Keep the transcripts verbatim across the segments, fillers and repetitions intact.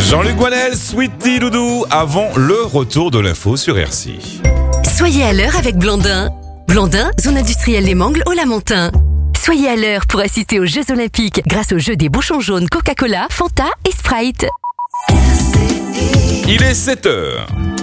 Jean-Luc Guanel, Sweetie Doudou, avant le retour de l'info sur R C. Soyez à l'heure avec Blandin. Blandin, zone industrielle Les Mangles au Lamentin. Soyez à l'heure pour assister aux Jeux Olympiques grâce au jeu des bouchons jaunes Coca-Cola, Fanta et Sprite. Il est sept heures.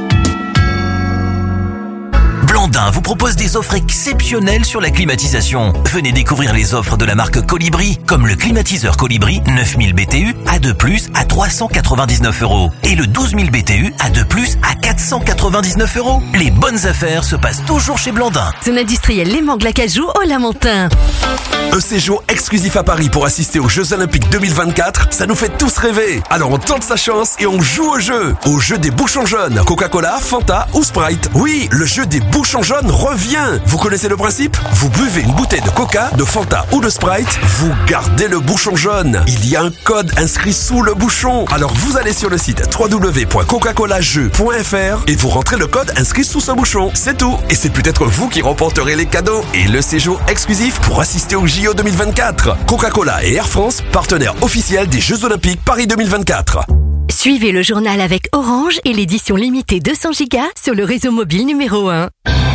Blandin vous propose des offres exceptionnelles sur la climatisation. Venez découvrir les offres de la marque Colibri, comme le climatiseur Colibri neuf mille B T U à deux plus à trois cent quatre-vingt-dix-neuf euros et le douze mille B T U à deux plus à quatre cent quatre-vingt-dix-neuf euros. Les bonnes affaires se passent toujours chez Blandin. Zone industrielle Les Mangles Acajou au Lamentin. Un séjour exclusif à Paris pour assister aux Jeux Olympiques deux mille vingt-quatre, ça nous fait tous rêver. Alors on tente sa chance et on joue au jeu. Au jeu des bouchons jaunes, Coca-Cola, Fanta ou Sprite. Oui, le jeu des bouchons jaunes revient. Vous connaissez le principe ? Vous buvez une bouteille de Coca, de Fanta ou de Sprite, vous gardez le bouchon jaune. Il y a un code inscrit sous le bouchon. Alors vous allez sur le site w w w point coca cola jeux point f r et vous rentrez le code inscrit sous ce bouchon. C'est tout. Et c'est peut-être vous qui remporterez les cadeaux et le séjour exclusif pour assister aux J O deux mille vingt-quatre. Coca-Cola et Air France, partenaires officiels des Jeux Olympiques Paris deux mille vingt-quatre. Suivez le journal avec Orange et l'édition limitée deux cents gigas sur le réseau mobile numéro un.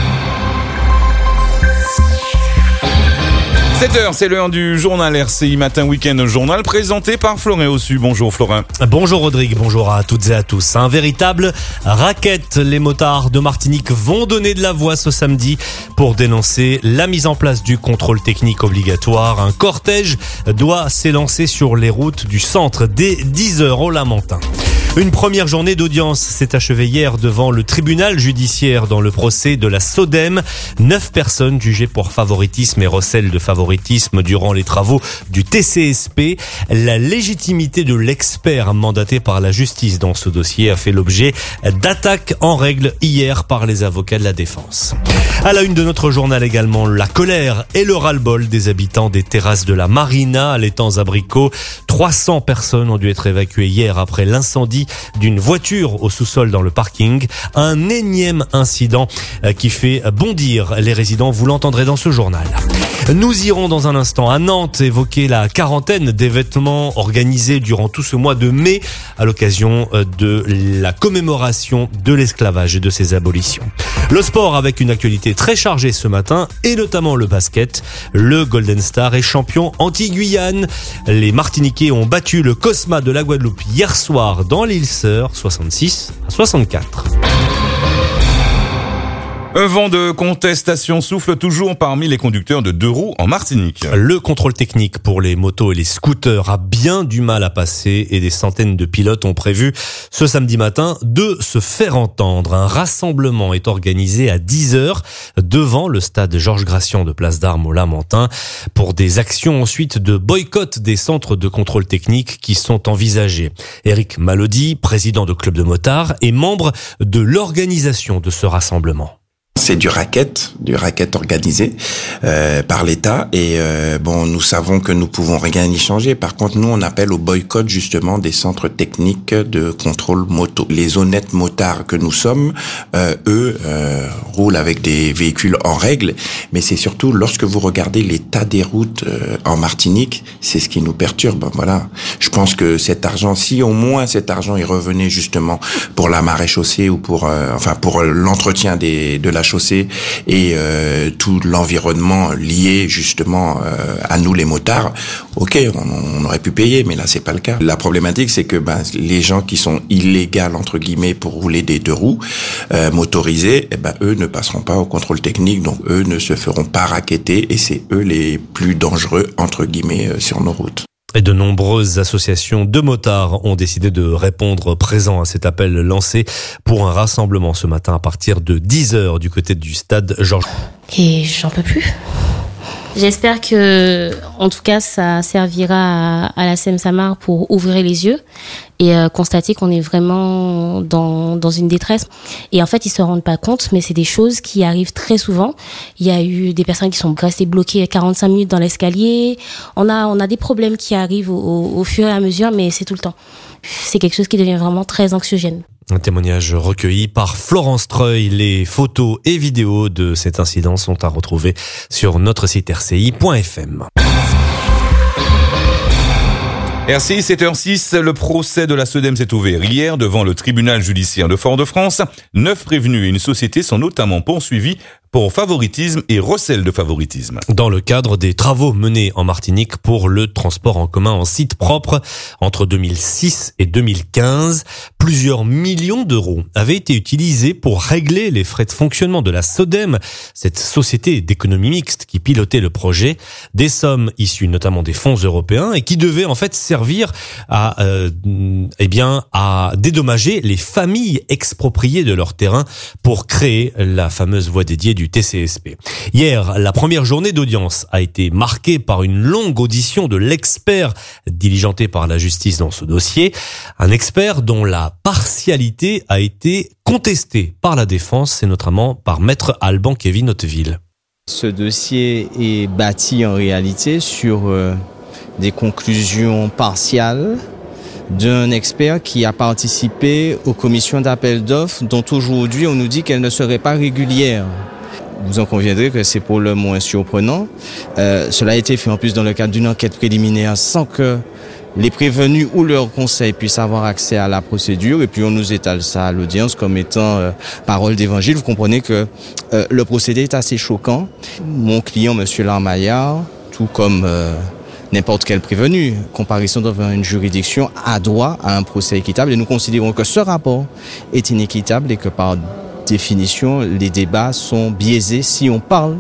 sept heures, c'est l'heure du journal R C I Matin Week-end, journal présenté par Florin Ossu. Bonjour Florin. Bonjour Rodrigue, bonjour à toutes et à tous. Un véritable racket. Les motards de Martinique vont donner de la voix ce samedi pour dénoncer la mise en place du contrôle technique obligatoire. Un cortège doit s'élancer sur les routes du centre dès dix heures au Lamentin. Une première journée d'audience s'est achevée hier devant le tribunal judiciaire dans le procès de la SODEM. Neuf personnes jugées pour favoritisme et recel de favoritisme durant les travaux du T C S P. La légitimité de l'expert mandaté par la justice dans ce dossier a fait l'objet d'attaques en règle hier par les avocats de la défense. À la une de notre journal également, la colère et le ras-le-bol des habitants des terrasses de la Marina à l'Étang-Abricot. trois cents personnes ont dû être évacuées hier après l'incendie d'une voiture au sous-sol dans le parking. Un énième incident qui fait bondir les résidents. Vous l'entendrez dans ce journal. Nous irons dans un instant à Nantes évoquer la quarantaine d'événements organisés durant tout ce mois de mai à l'occasion de la commémoration de l'esclavage et de ses abolitions. Le sport avec une actualité très chargée ce matin et notamment le basket. Le Golden Star est champion anti-Guyane. Les Martiniquais ont battu le Cosma de la Guadeloupe hier soir dans l'île Sœur, soixante-six à soixante-quatre. Un vent de contestation souffle toujours parmi les conducteurs de deux roues en Martinique. Le contrôle technique pour les motos et les scooters a bien du mal à passer et des centaines de pilotes ont prévu ce samedi matin de se faire entendre. Un rassemblement est organisé à dix heures devant le stade Georges Gracian de Place d'Armes au Lamentin pour des actions ensuite de boycott des centres de contrôle technique qui sont envisagés. Eric Malody, président de Club de Motards, est membre de l'organisation de ce rassemblement. C'est du racket, du racket organisé euh, par l'État et euh, bon, nous savons que nous pouvons rien y changer. Par contre, nous on appelle au boycott justement des centres techniques de contrôle moto. Les honnêtes motards que nous sommes, euh, eux euh, roulent avec des véhicules en règle, mais c'est surtout lorsque vous regardez l'état des routes euh, en Martinique, c'est ce qui nous perturbe. Voilà, je pense que cet argent, si au moins cet argent il revenait justement pour la maréchaussée ou pour euh, enfin pour l'entretien des de la chaussée et euh, tout l'environnement lié justement euh, à nous les motards, ok, on, on aurait pu payer, mais là c'est pas le cas. La problématique c'est que ben, les gens qui sont illégaux entre guillemets pour rouler des deux roues euh, motorisés, eh ben eux ne passeront pas au contrôle technique, donc eux ne se feront pas racketter et c'est eux les plus dangereux entre guillemets euh, sur nos routes. Et de nombreuses associations de motards ont décidé de répondre présent à cet appel lancé pour un rassemblement ce matin à partir de dix heures du côté du stade Georges. Et j'en peux plus. J'espère que, en tout cas, ça servira à, à la Seine-Samar pour ouvrir les yeux et euh, constater qu'on est vraiment dans dans une détresse. Et en fait, ils se rendent pas compte, mais c'est des choses qui arrivent très souvent. Il y a eu des personnes qui sont restées bloquées quarante-cinq minutes dans l'escalier. On a on a des problèmes qui arrivent au, au, au fur et à mesure, mais c'est tout le temps. C'est quelque chose qui devient vraiment très anxiogène. Un témoignage recueilli par Florence Treuil. Les photos et vidéos de cet incident sont à retrouver sur notre site r c i point f m. R C I sept heures six, le procès de la SODEM s'est ouvert hier devant le tribunal judiciaire de Fort-de-France. Neuf prévenus et une société sont notamment poursuivis pour favoritisme et recel de favoritisme. Dans le cadre des travaux menés en Martinique pour le transport en commun en site propre entre deux mille six et deux mille quinze, plusieurs millions d'euros avaient été utilisés pour régler les frais de fonctionnement de la SODEM, cette société d'économie mixte qui pilotait le projet. Des sommes issues notamment des fonds européens et qui devaient en fait servir à, euh, eh bien, à dédommager les familles expropriées de leur terrain pour créer la fameuse voie dédiée du T C S P. Hier, la première journée d'audience a été marquée par une longue audition de l'expert diligenté par la justice dans ce dossier. Un expert dont la partialité a été contestée par la défense et notamment par maître Alban Kevin Hauteville. Ce dossier est bâti en réalité sur euh, des conclusions partiales d'un expert qui a participé aux commissions d'appel d'offres dont aujourd'hui on nous dit qu'elles ne seraient pas régulières. Vous en conviendrez que c'est pour le moins surprenant. Euh, cela a été fait en plus dans le cadre d'une enquête préliminaire sans que les prévenus ou leurs conseils puissent avoir accès à la procédure. Et puis on nous étale ça à l'audience comme étant euh, parole d'évangile. Vous comprenez que euh, le procédé est assez choquant. Mon client, monsieur Larmaillard, tout comme euh, n'importe quel prévenu, comparaison devant une juridiction, a droit à un procès équitable. Et nous considérons que ce rapport est inéquitable et que par définition, les débats sont biaisés si on parle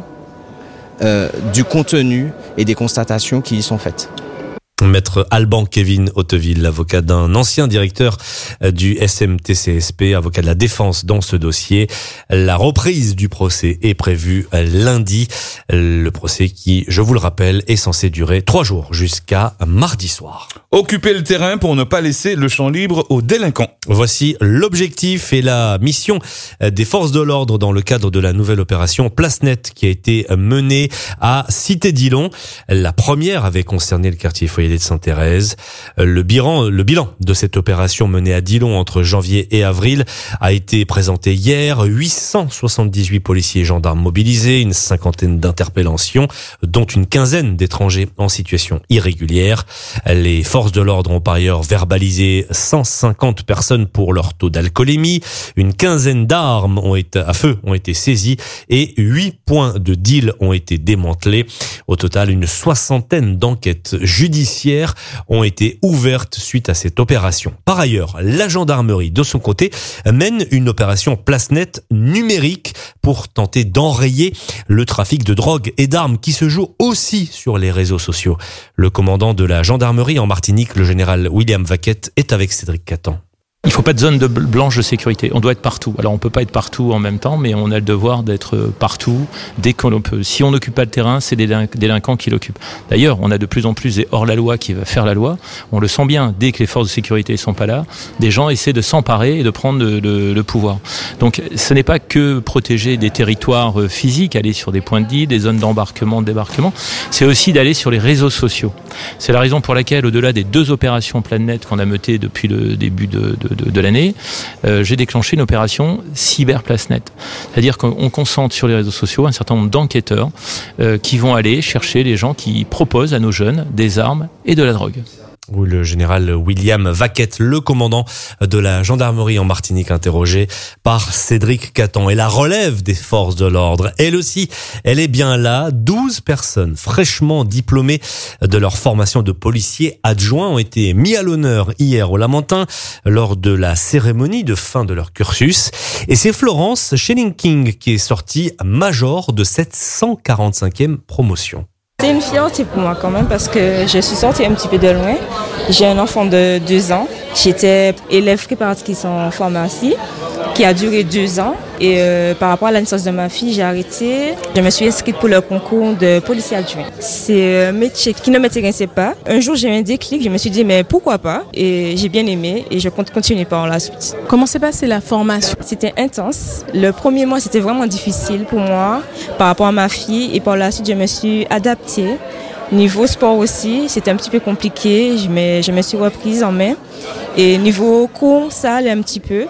euh, du contenu et des constatations qui y sont faites. Maître Alban Kevin Hauteville, l'avocat d'un ancien directeur du S M T C S P, avocat de la défense dans ce dossier. La reprise du procès est prévue lundi. Le procès qui, je vous le rappelle, est censé durer trois jours jusqu'à mardi soir. Occuper le terrain pour ne pas laisser le champ libre aux délinquants. Voici l'objectif et la mission des forces de l'ordre dans le cadre de la nouvelle opération Place Nette qui a été menée à Cité-Dillon. La première avait concerné le quartier foyer de Sainte-Thérèse. Le bilan, le bilan de cette opération menée à Dillon entre janvier et avril a été présenté hier. huit cent soixante-dix-huit policiers et gendarmes mobilisés, une cinquantaine d'interpellations, dont une quinzaine d'étrangers en situation irrégulière. Les forces de l'ordre ont par ailleurs verbalisé cent cinquante personnes pour leur taux d'alcoolémie. Une quinzaine d'armes ont été, à feu ont été saisies et huit points de deal ont été démantelés. Au total, une soixantaine d'enquêtes judiciaires ont été ouvertes suite à cette opération. Par ailleurs, la gendarmerie, de son côté, mène une opération Place Nette numérique pour tenter d'enrayer le trafic de drogue et d'armes qui se joue aussi sur les réseaux sociaux. Le commandant de la gendarmerie en Martinique, le général William Vaquette, est avec Cédric Catan. Il ne faut pas de zone de blanche de sécurité. On doit être partout. Alors on peut pas être partout en même temps, mais on a le devoir d'être partout dès qu'on peut. Si on n'occupe pas le terrain, c'est des délinquants qui l'occupent. D'ailleurs, on a de plus en plus des hors-la-loi qui va faire la loi. On le sent bien. Dès que les forces de sécurité sont pas là, des gens essaient de s'emparer et de prendre le, le, le pouvoir. Donc ce n'est pas que protéger des territoires physiques, aller sur des points de deal, des zones d'embarquement, de débarquement. C'est aussi d'aller sur les réseaux sociaux. C'est la raison pour laquelle, au-delà des deux opérations Place Nette qu'on a meutées depuis le début de, de De, de l'année, euh, j'ai déclenché une opération Cyber Place Nette. C'est-à-dire qu'on concentre sur les réseaux sociaux un certain nombre d'enquêteurs euh, qui vont aller chercher les gens qui proposent à nos jeunes des armes et de la drogue. Ou le général William Vaquette, le commandant de la gendarmerie en Martinique, interrogé par Cédric Catan. Et la relève des forces de l'ordre, elle aussi, elle est bien là. douze personnes fraîchement diplômées de leur formation de policiers adjoints ont été mis à l'honneur hier au Lamentin lors de la cérémonie de fin de leur cursus. Et c'est Florence Schilling-King qui est sortie major de cette cent quarante-cinquième promotion. C'est une fierté pour moi quand même parce que je suis sortie un petit peu de loin. J'ai un enfant de deux ans. J'étais élève préparatrice en pharmacie qui a duré deux ans. Et euh, par rapport à la naissance de ma fille, j'ai arrêté. Je me suis inscrite pour le concours de policier adjoint. C'est un métier qui ne m'intéressait pas. Un jour, j'ai eu un déclic. Je me suis dit, mais pourquoi pas? Et j'ai bien aimé et je compte continuer par la suite. Comment s'est passée la formation? C'était intense. Le premier mois, c'était vraiment difficile pour moi par rapport à ma fille. Et par la suite, je me suis adaptée. Niveau sport aussi, c'était un petit peu compliqué. Je me, je me suis reprise en main. Et niveau cours, ça allait un petit peu.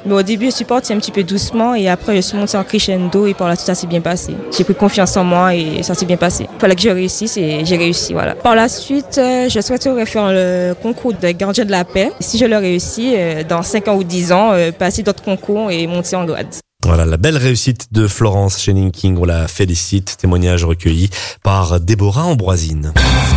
Mais au début, je suis partie un petit peu doucement et après, je suis montée en crescendo et par la suite, ça s'est bien passé. J'ai pris confiance en moi et ça s'est bien passé. Il fallait que je réussisse et j'ai réussi, voilà. Par la suite, je souhaiterais faire le concours de gardien de la paix. Si je le réussis, dans cinq ans ou dix ans, passer d'autres concours et monter en grade. Voilà, la belle réussite de Florence Channing-King, on la félicite. Témoignage recueilli par Déborah Ambroisine.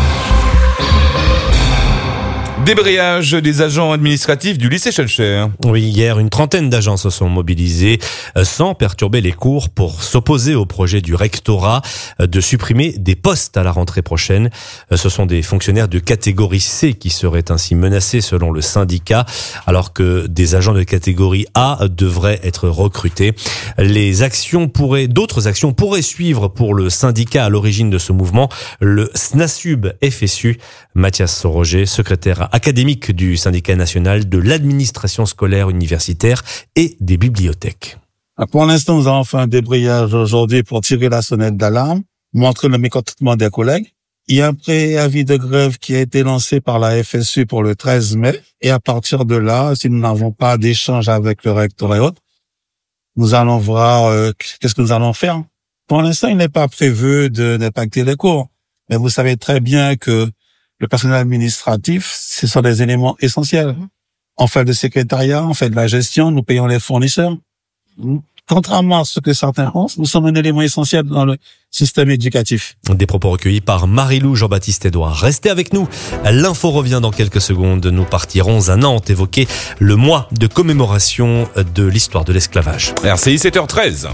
Débrayage des agents administratifs du lycée Schœlcher. Oui, hier, une trentaine d'agents se sont mobilisés sans perturber les cours pour s'opposer au projet du rectorat de supprimer des postes à la rentrée prochaine. Ce sont des fonctionnaires de catégorie C qui seraient ainsi menacés selon le syndicat, alors que des agents de catégorie A devraient être recrutés. Les actions pourraient, d'autres actions pourraient suivre pour le syndicat à l'origine de ce mouvement, le SNASUB F S U. Mathias Roger, secrétaire académique du syndicat national de l'administration scolaire universitaire et des bibliothèques. Pour l'instant, nous avons fait un débrayage aujourd'hui pour tirer la sonnette d'alarme, montrer le mécontentement des collègues. Il y a un préavis de grève qui a été lancé par la F S U pour le treize mai. Et à partir de là, si nous n'avons pas d'échange avec le recteur et autres, nous allons voir euh, qu'est-ce que nous allons faire. Pour l'instant, il n'est pas prévu de d'impacter les cours. Mais vous savez très bien que le personnel administratif, ce sont des éléments essentiels. On fait le secrétariat, on fait de la gestion, nous payons les fournisseurs. Contrairement à ce que certains pensent, nous sommes un élément essentiel dans le système éducatif. Des propos recueillis par Marie-Lou Jean-Baptiste Edouard. Restez avec nous. L'info revient dans quelques secondes. Nous partirons à Nantes évoquer le mois de commémoration de l'histoire de l'esclavage. R C I sept heures treize.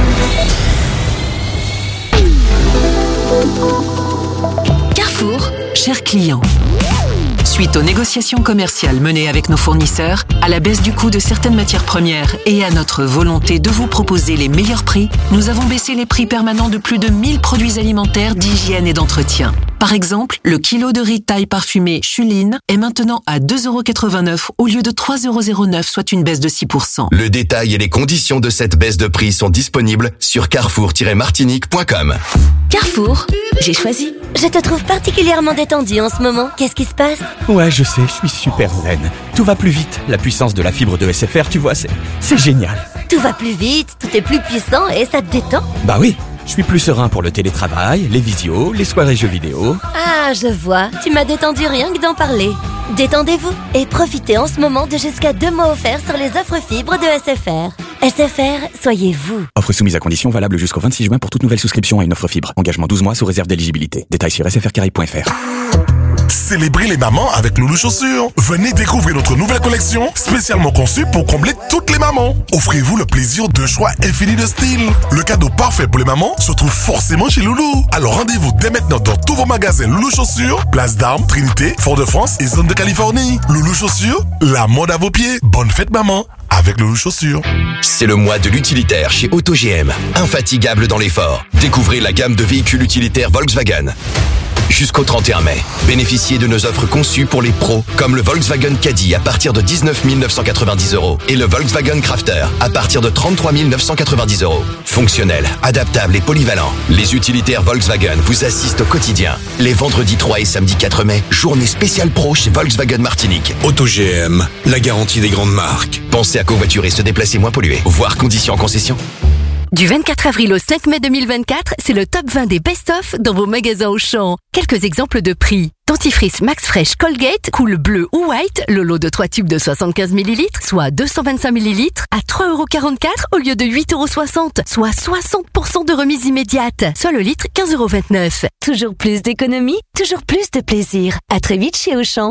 Carrefour, chers clients. Suite aux négociations commerciales menées avec nos fournisseurs, à la baisse du coût de certaines matières premières et à notre volonté de vous proposer les meilleurs prix, nous avons baissé les prix permanents de plus de mille produits alimentaires d'hygiène et d'entretien. Par exemple, le kilo de riz taille parfumé Chuline est maintenant à deux euros quatre-vingt-neuf au lieu de trois euros zéro neuf, soit une baisse de six pour cent. Le détail et les conditions de cette baisse de prix sont disponibles sur carrefour tiret martinique point com. Carrefour, j'ai choisi. Je te trouve particulièrement détendu en ce moment. Qu'est-ce qui se passe? Ouais, je sais, je suis super zen. Tout va plus vite. La puissance de la fibre de S F R, tu vois, c'est, c'est génial. Tout va plus vite, tout est plus puissant et ça te détend? Bah oui, je suis plus serein pour le télétravail, les visios, les soirées jeux vidéo. Ah, je vois. Tu m'as détendu rien que d'en parler. Détendez-vous et profitez en ce moment de jusqu'à deux mois offerts sur les offres fibres de S F R. S F R, soyez vous. Offre soumise à conditions valable jusqu'au vingt-six juin pour toute nouvelle souscription à une offre fibre. Engagement douze mois sous réserve d'éligibilité. Détails sur s f r caraïbes point f r. Célébrez les mamans avec Loulou Chaussures. Venez découvrir notre nouvelle collection spécialement conçue pour combler toutes les mamans. Offrez-vous le plaisir d'un choix infini de styles. Le cadeau parfait pour les mamans se trouve forcément chez Loulou. Alors rendez-vous dès maintenant dans tous vos magasins Loulou Chaussures, Place d'Armes, Trinité, Fort-de-France et Zone de Californie. Loulou Chaussures, la mode à vos pieds. Bonne fête maman avec Loulou Chaussures. C'est le mois de l'utilitaire chez Auto G M. Infatigable dans l'effort. Découvrez la gamme de véhicules utilitaires Volkswagen. Jusqu'au trente et un mai, bénéficiez de nos offres conçues pour les pros, comme le Volkswagen Caddy à partir de dix-neuf mille neuf cent quatre-vingt-dix euros et le Volkswagen Crafter à partir de trente-trois mille neuf cent quatre-vingt-dix euros. Fonctionnel, adaptable et polyvalent, les utilitaires Volkswagen vous assistent au quotidien. Les vendredis trois et samedi quatre mai, journée spéciale pro chez Volkswagen Martinique. Auto G M, la garantie des grandes marques. Pensez à covoiturer et se déplacer moins pollué, voire conditions en concession. Du vingt-quatre avril au cinq mai deux mille vingt-quatre, c'est le top vingt des best-of dans vos magasins Auchan. Quelques exemples de prix. Dentifrice Max Fresh Colgate, cool bleu ou white, le lot de trois tubes de soixante-quinze millilitres, soit deux cent vingt-cinq millilitres, à trois euros quarante-quatre au lieu de huit euros soixante, soit soixante pour cent de remise immédiate, soit le litre quinze euros vingt-neuf. Toujours plus d'économie, toujours plus de plaisir. À très vite chez Auchan.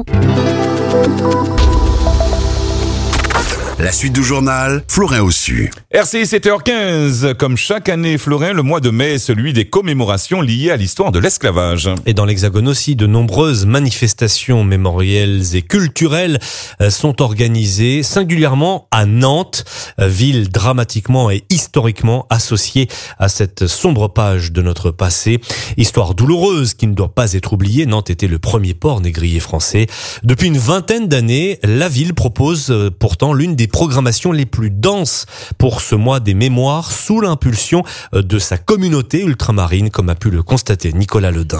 La suite du journal, Florin Ossu. R C I sept heures quinze. Comme chaque année, Florin, le mois de mai est celui des commémorations liées à l'histoire de l'esclavage. Et dans l'Hexagone aussi, de nombreuses manifestations mémorielles et culturelles sont organisées, singulièrement à Nantes, ville dramatiquement et historiquement associée à cette sombre page de notre passé. Histoire douloureuse qui ne doit pas être oubliée. Nantes était le premier port négrier français. Depuis une vingtaine d'années, la ville propose pourtant l'une des programmations les plus denses pour ce mois des mémoires sous l'impulsion de sa communauté ultramarine, comme a pu le constater Nicolas Ledin.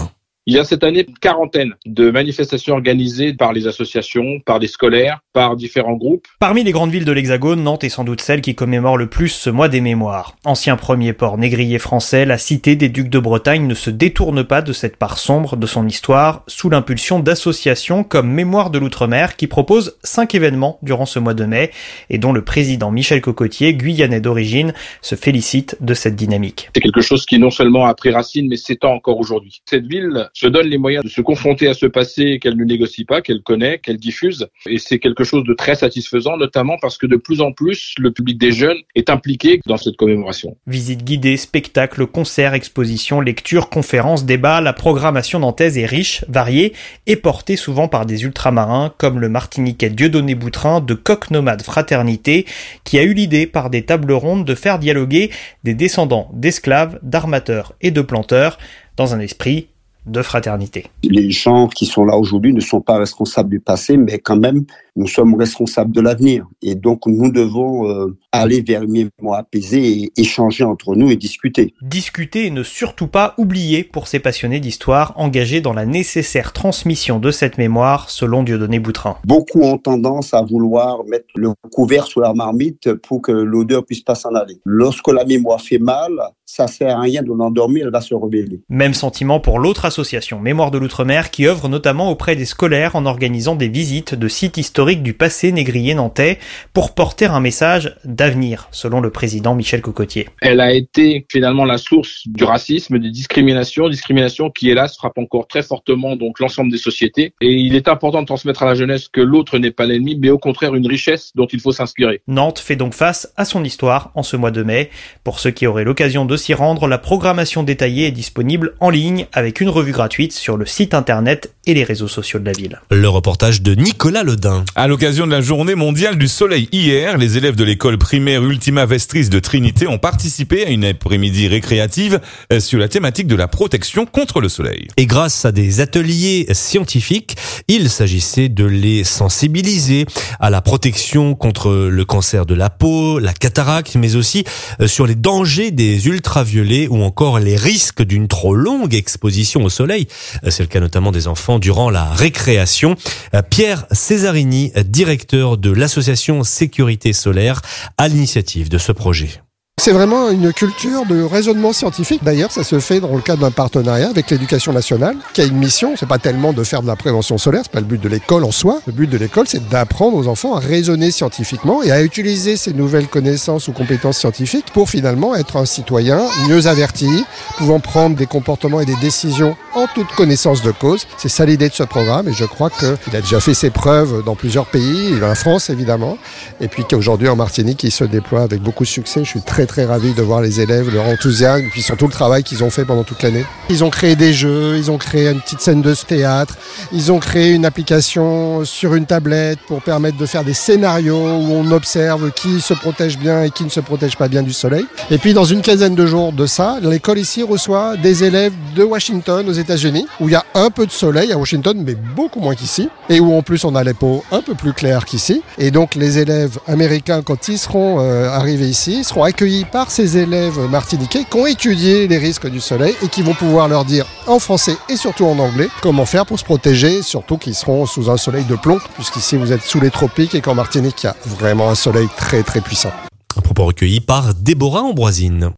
Il y a cette année une quarantaine de manifestations organisées par les associations, par des scolaires, par différents groupes. Parmi les grandes villes de l'Hexagone, Nantes est sans doute celle qui commémore le plus ce mois des mémoires. Ancien premier port négrier français, la cité des Ducs de Bretagne ne se détourne pas de cette part sombre de son histoire, sous l'impulsion d'associations comme Mémoire de l'Outre-mer qui propose cinq événements durant ce mois de mai et dont le président Michel Cocotier, guyanais d'origine, se félicite de cette dynamique. C'est quelque chose qui non seulement a pris racine mais s'étend encore aujourd'hui. Cette ville se donne les moyens de se confronter à ce passé qu'elle ne négocie pas, qu'elle connaît, qu'elle diffuse. Et c'est quelque chose de très satisfaisant, notamment parce que de plus en plus, le public des jeunes est impliqué dans cette commémoration. Visites guidées, spectacles, concerts, expositions, lectures, conférences, débats, la programmation nantaise est riche, variée et portée souvent par des ultramarins comme le martiniquais Dieudonné Boutrin de Coq Nomade Fraternité qui a eu l'idée par des tables rondes de faire dialoguer des descendants d'esclaves, d'armateurs et de planteurs dans un esprit de fraternité. Les gens qui sont là aujourd'hui ne sont pas responsables du passé, mais quand même, nous sommes responsables de l'avenir. Et donc, nous devons euh, aller vers une mémoire apaisée et échanger entre nous et discuter. Discuter et ne surtout pas oublier pour ces passionnés d'histoire engagés dans la nécessaire transmission de cette mémoire, selon Dieudonné Boutrin. Beaucoup ont tendance à vouloir mettre le couvert sous la marmite pour que l'odeur puisse pas s'en aller. Lorsque la mémoire fait mal, ça sert à rien de l'endormir, elle va se rebeller. Même sentiment pour l'autre association, Mémoire de l'Outre-mer, qui œuvre notamment auprès des scolaires en organisant des visites de sites historiques du passé négrier nantais pour porter un message d'avenir, selon le président Michel Cocotier. Elle a été finalement la source du racisme, des discriminations, discriminations qui hélas frappent encore très fortement donc l'ensemble des sociétés. Et il est important de transmettre à la jeunesse que l'autre n'est pas l'ennemi, mais au contraire une richesse dont il faut s'inspirer. Nantes fait donc face à son histoire en ce mois de mai. Pour ceux qui auraient l'occasion de s'y rendre, la programmation détaillée est disponible en ligne avec une revue gratuite sur le site internet et les réseaux sociaux de la ville. Le reportage de Nicolas Ledin. À l'occasion de la journée mondiale du soleil hier, les élèves de l'école primaire Ultima Vestris de Trinité ont participé à une après-midi récréative sur la thématique de la protection contre le soleil. Et grâce à des ateliers scientifiques, il s'agissait de les sensibiliser à la protection contre le cancer de la peau, la cataracte, mais aussi sur les dangers des ultraviolets ou encore les risques d'une trop longue exposition au soleil. C'est le cas notamment des enfants durant la récréation. Pierre Cesarini, directeur de l'association Sécurité Solaire, à l'initiative de ce projet. C'est vraiment une culture de raisonnement scientifique. D'ailleurs, ça se fait dans le cadre d'un partenariat avec l'Éducation nationale, qui a une mission. C'est pas tellement de faire de la prévention solaire, c'est pas le but de l'école en soi. Le but de l'école, c'est d'apprendre aux enfants à raisonner scientifiquement et à utiliser ces nouvelles connaissances ou compétences scientifiques pour finalement être un citoyen mieux averti, pouvant prendre des comportements et des décisions en toute connaissance de cause. C'est ça l'idée de ce programme et je crois qu'il a déjà fait ses preuves dans plusieurs pays, en France évidemment, et puis qu'aujourd'hui en Martinique, il se déploie avec beaucoup de succès. Je suis très très ravi de voir les élèves, leur enthousiasme et puis surtout le travail qu'ils ont fait pendant toute l'année. Ils ont créé des jeux, ils ont créé une petite scène de théâtre, ils ont créé une application sur une tablette pour permettre de faire des scénarios où on observe qui se protège bien et qui ne se protège pas bien du soleil. Et puis dans une quinzaine de jours de ça, l'école ici reçoit des élèves de Washington aux États-Unis où il y a un peu de soleil à Washington mais beaucoup moins qu'ici et où en plus on a les peaux un peu plus claires qu'ici. Et donc les élèves américains quand ils seront euh, arrivés ici seront accueillis par ces élèves martiniquais qui ont étudié les risques du soleil et qui vont pouvoir leur dire en français et surtout en anglais comment faire pour se protéger, surtout qu'ils seront sous un soleil de plomb, puisqu'ici vous êtes sous les tropiques et qu'en Martinique il y a vraiment un soleil très très puissant. Un propos recueilli par Déborah Ambroisine.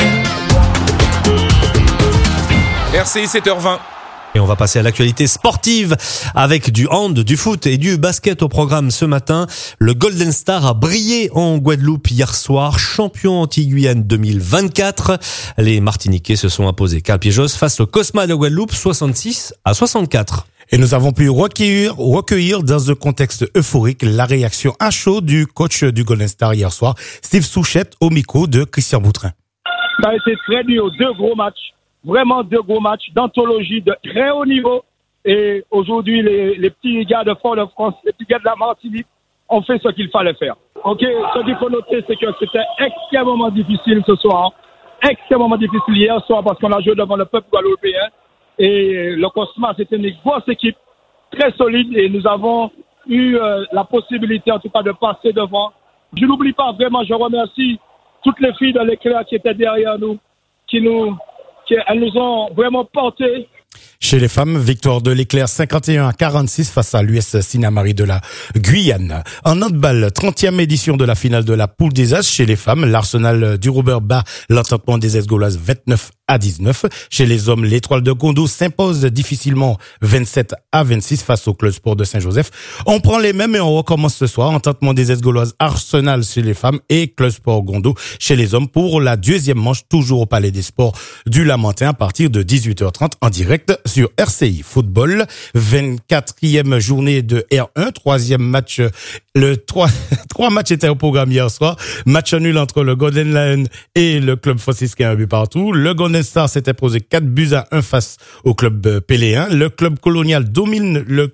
R C I sept heures vingt. Et on va passer à l'actualité sportive avec du hand, du foot et du basket au programme ce matin. Le Golden Star a brillé en Guadeloupe hier soir, champion anti-Guyane deux mille vingt-quatre. Les Martiniquais se sont imposés Calpiejos face au Cosma de Guadeloupe soixante-six à soixante-quatre. Et nous avons pu recueillir, recueillir dans un contexte euphorique la réaction à chaud du coach du Golden Star hier soir, Steve Souchette, au micro de Christian Boutrin. Ça a été très dur, deux gros matchs. Vraiment deux gros matchs d'anthologie de très haut niveau. Et aujourd'hui, les, les petits gars de Fort-de-France, les petits gars de la Martinique ont fait ce qu'il fallait faire. Ok, ce qu'il faut noter, c'est que c'était extrêmement difficile ce soir. Extrêmement difficile hier soir parce qu'on a joué devant le peuple guadeloupéen. Et le Cosma, c'était une grosse équipe, très solide. Et nous avons eu euh, la possibilité, en tout cas, de passer devant. Je n'oublie pas, vraiment, je remercie toutes les filles de l'éclair qui étaient derrière nous, qui nous... Elles nous ont vraiment porté. Chez les femmes, victoire de l'Éclair cinquante et un à quarante-six face à l'U S Sinamari de la Guyane. En handball, trentième édition de la finale de la poule des As chez les femmes, l'Arsenal du Robert bat l'entendement des Esgauloises vingt-neuf à dix-neuf. Chez les hommes, l'Étoile de Gondo s'impose difficilement vingt-sept à vingt-six face au Club Sport de Saint-Joseph. On prend les mêmes et on recommence ce soir. Entendement des Esgauloises, Arsenal chez les femmes et Club Sport Gondo chez les hommes pour la deuxième manche, toujours au Palais des Sports du Lamentin à partir de dix-huit heures trente en direct sur R C I Football. vingt-quatrième journée de R un, troisième match, le trois, trois matchs étaient au programme hier soir. Match nul entre le Golden Lion et le club franciscain, un but partout. Le Golden Star s'était posé quatre buts à un face au club péléen. Le club colonial domine le,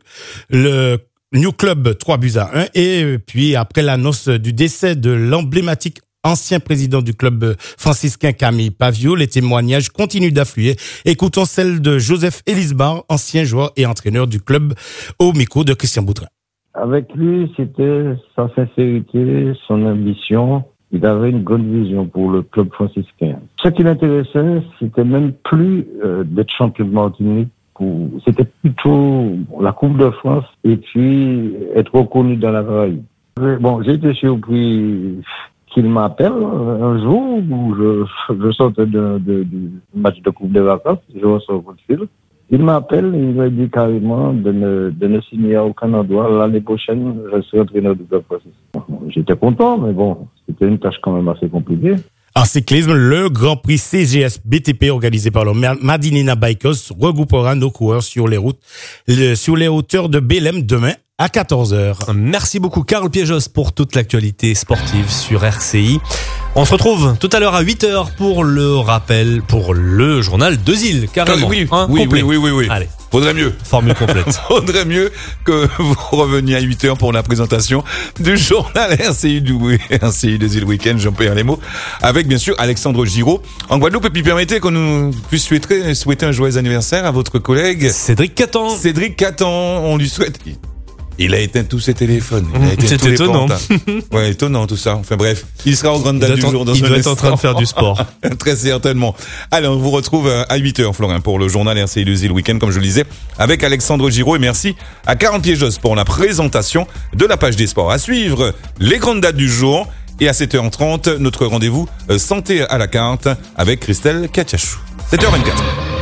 le New Club trois buts à un. Et puis après l'annonce du décès de l'emblématique ancien président du club franciscain Camille Pavio, les témoignages continuent d'affluer. Écoutons celle de Joseph Elisbar, ancien joueur et entraîneur du club, au micro de Christian Boudrin. Avec lui, c'était sa sincérité, son ambition. Il avait une grande vision pour le club franciscain. Ce qui l'intéressait, c'était même plus euh, d'être champion de Martinique. Pour... C'était plutôt la Coupe de France et puis être reconnu dans la Caraïbe. Bon, j'ai été surpris qu'il m'appelle un jour où je, je sortais de, de, de match de Coupe de vacances, je reçois un coup de fil. Il m'appelle et il me dit carrément de ne, de ne signer à aucun endroit. L'année prochaine, je serai entraîneur du club franciscain. J'étais content, mais bon, c'était une tâche quand même assez compliquée. En cyclisme, le Grand Prix C G S B T P organisé par le Madinina Bikers regroupera nos coureurs sur les routes, le, sur les hauteurs de Bélem demain à quatorze heures. Merci beaucoup Karl Piégos pour toute l'actualité sportive sur R C I. On se retrouve tout à l'heure à huit heures pour le rappel, pour le journal Deux Îles, carrément. Oui, hein, oui, complet. oui, oui, oui, oui. Allez. Faudrait mieux. Formule complète. Faudrait mieux que vous reveniez à huit heures pour la présentation du journal R C I du R C I Deux Îles Week-end, j'en perds les mots, avec bien sûr Alexandre Giraud en Guadeloupe. Et puis permettez qu'on nous puisse souhaiter, souhaiter un joyeux anniversaire à votre collègue Cédric Catan. Cédric Catan, on lui souhaite... Il a éteint tous ses téléphones. Il a éteint C'est tous les étonnant. portes. Ouais, étonnant tout ça. Enfin bref, il sera au grand date du jour dans il un doit être instant. en train de faire du sport. Très certainement. Allez, on vous retrouve à huit heures, Florin, pour le journal R C I Deux Îles Week-end, comme je le disais, avec Alexandre Giraud. Et merci à Karl Piégos pour la présentation de la page des sports. À suivre, les grandes dates du jour. Et à sept heures trente, notre rendez-vous euh, santé à la carte avec Christelle Katiachou. sept heures vingt-quatre.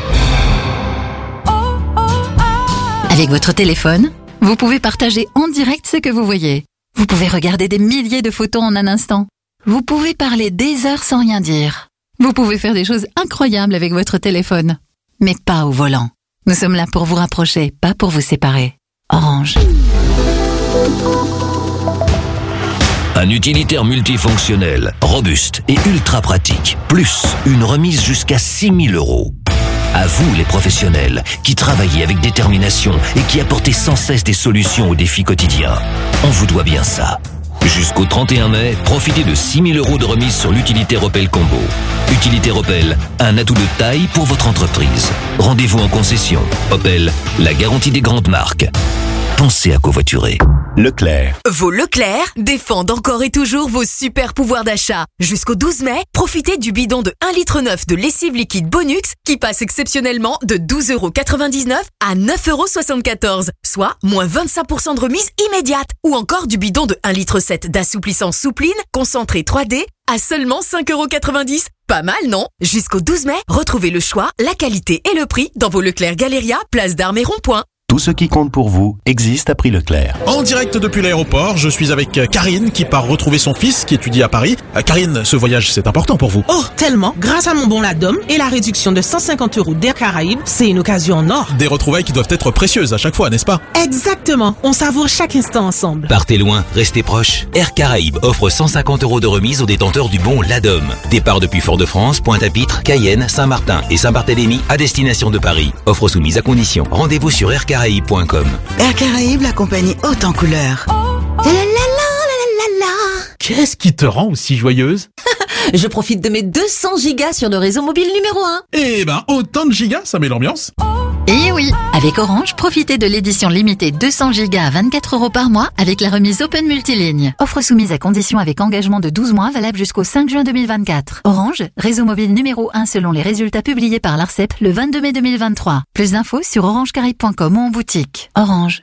Avec votre téléphone, vous pouvez partager en direct ce que vous voyez. Vous pouvez regarder des milliers de photos en un instant. Vous pouvez parler des heures sans rien dire. Vous pouvez faire des choses incroyables avec votre téléphone. Mais pas au volant. Nous sommes là pour vous rapprocher, pas pour vous séparer. Orange. Un utilitaire multifonctionnel, robuste et ultra pratique. Plus une remise jusqu'à six mille euros. À vous les professionnels, qui travaillez avec détermination et qui apportez sans cesse des solutions aux défis quotidiens. On vous doit bien ça. Jusqu'au trente et un mai, profitez de six mille euros de remise sur l'utilitaire Opel Combo. Utilitaire Opel, un atout de taille pour votre entreprise. Rendez-vous en concession. Opel, la garantie des grandes marques. Pensez à covoiturer. Leclerc. Vos Leclerc défendent encore et toujours vos super pouvoirs d'achat. Jusqu'au douze mai, profitez du bidon de un litre neuf de lessive liquide Bonux qui passe exceptionnellement de douze euros quatre-vingt-dix-neuf à neuf euros soixante-quatorze, soit moins vingt-cinq pour cent de remise immédiate. Ou encore du bidon de un litre sept d'assouplissant Soupline concentré trois D à seulement cinq euros quatre-vingt-dix. Pas mal, non? Jusqu'au douze mai, retrouvez le choix, la qualité et le prix dans vos Leclerc Galeria, Place d'Armes et Rond-Point. Tout ce qui compte pour vous existe à prix Leclerc. En direct depuis l'aéroport, je suis avec Karine qui part retrouver son fils qui étudie à Paris. Euh, Karine, ce voyage c'est important pour vous. Oh, tellement. Grâce à mon bon Ladom et la réduction de cent cinquante euros d'Air Caraïbes, c'est une occasion en or. Des retrouvailles qui doivent être précieuses à chaque fois, n'est-ce pas? Exactement. On savoure chaque instant ensemble. Partez loin, restez proches. Air Caraïbes offre cent cinquante euros de remise aux détenteurs du bon Ladom. Départ depuis Fort-de-France, Pointe-à-Pitre, Cayenne, Saint-Martin et Saint-Barthélemy à destination de Paris. Offre soumise à condition. Rendez-vous sur air caraïbes point com. Air Caraïbes, la compagnie haute en couleurs. La la la la la la. Qu'est-ce qui te rend aussi joyeuse? Je profite de mes deux cents gigas sur le réseau mobile numéro un. Eh ben, autant de gigas, ça met l'ambiance. Et oui, avec Orange, profitez de l'édition limitée deux cents gigas à vingt-quatre euros par mois avec la remise Open Multiligne. Offre soumise à condition avec engagement de douze mois valable jusqu'au cinq juin deux mille vingt-quatre. Orange, réseau mobile numéro un selon les résultats publiés par l'Arcep le vingt-deux mai deux mille vingt-trois. Plus d'infos sur orange caraïbes point com ou en boutique. Orange.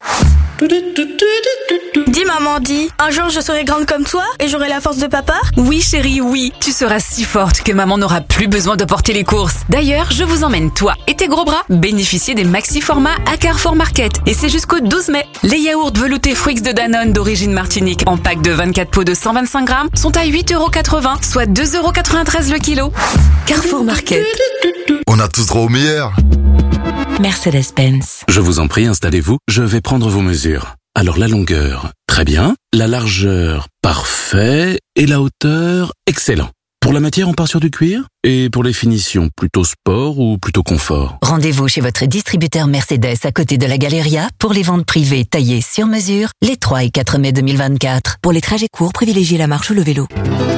Dis maman, dis, un jour je serai grande comme toi et j'aurai la force de papa? Oui chérie, oui, tu seras si forte que maman n'aura plus besoin de porter les courses. D'ailleurs, je vous emmène toi et tes gros bras bénéficier des maxi formats à Carrefour Market. Et c'est jusqu'au douze mai. Les yaourts veloutés Fruix de Danone d'origine Martinique en pack de vingt-quatre pots de cent vingt-cinq grammes sont à huit euros quatre-vingts, soit deux euros quatre-vingt-treize le kilo. Carrefour Market. On a tous droit au meilleur. Mercedes-Benz. Je vous en prie, installez-vous, je vais prendre vos mesures. Alors la longueur, très bien. La largeur, parfait. Et la hauteur, excellent. Pour la matière, on part sur du cuir. Et pour les finitions, plutôt sport ou plutôt confort? Rendez-vous chez votre distributeur Mercedes à côté de la Galeria pour les ventes privées taillées sur mesure les trois et quatre mai deux mille vingt-quatre. Pour les trajets courts, privilégiez la marche ou le vélo.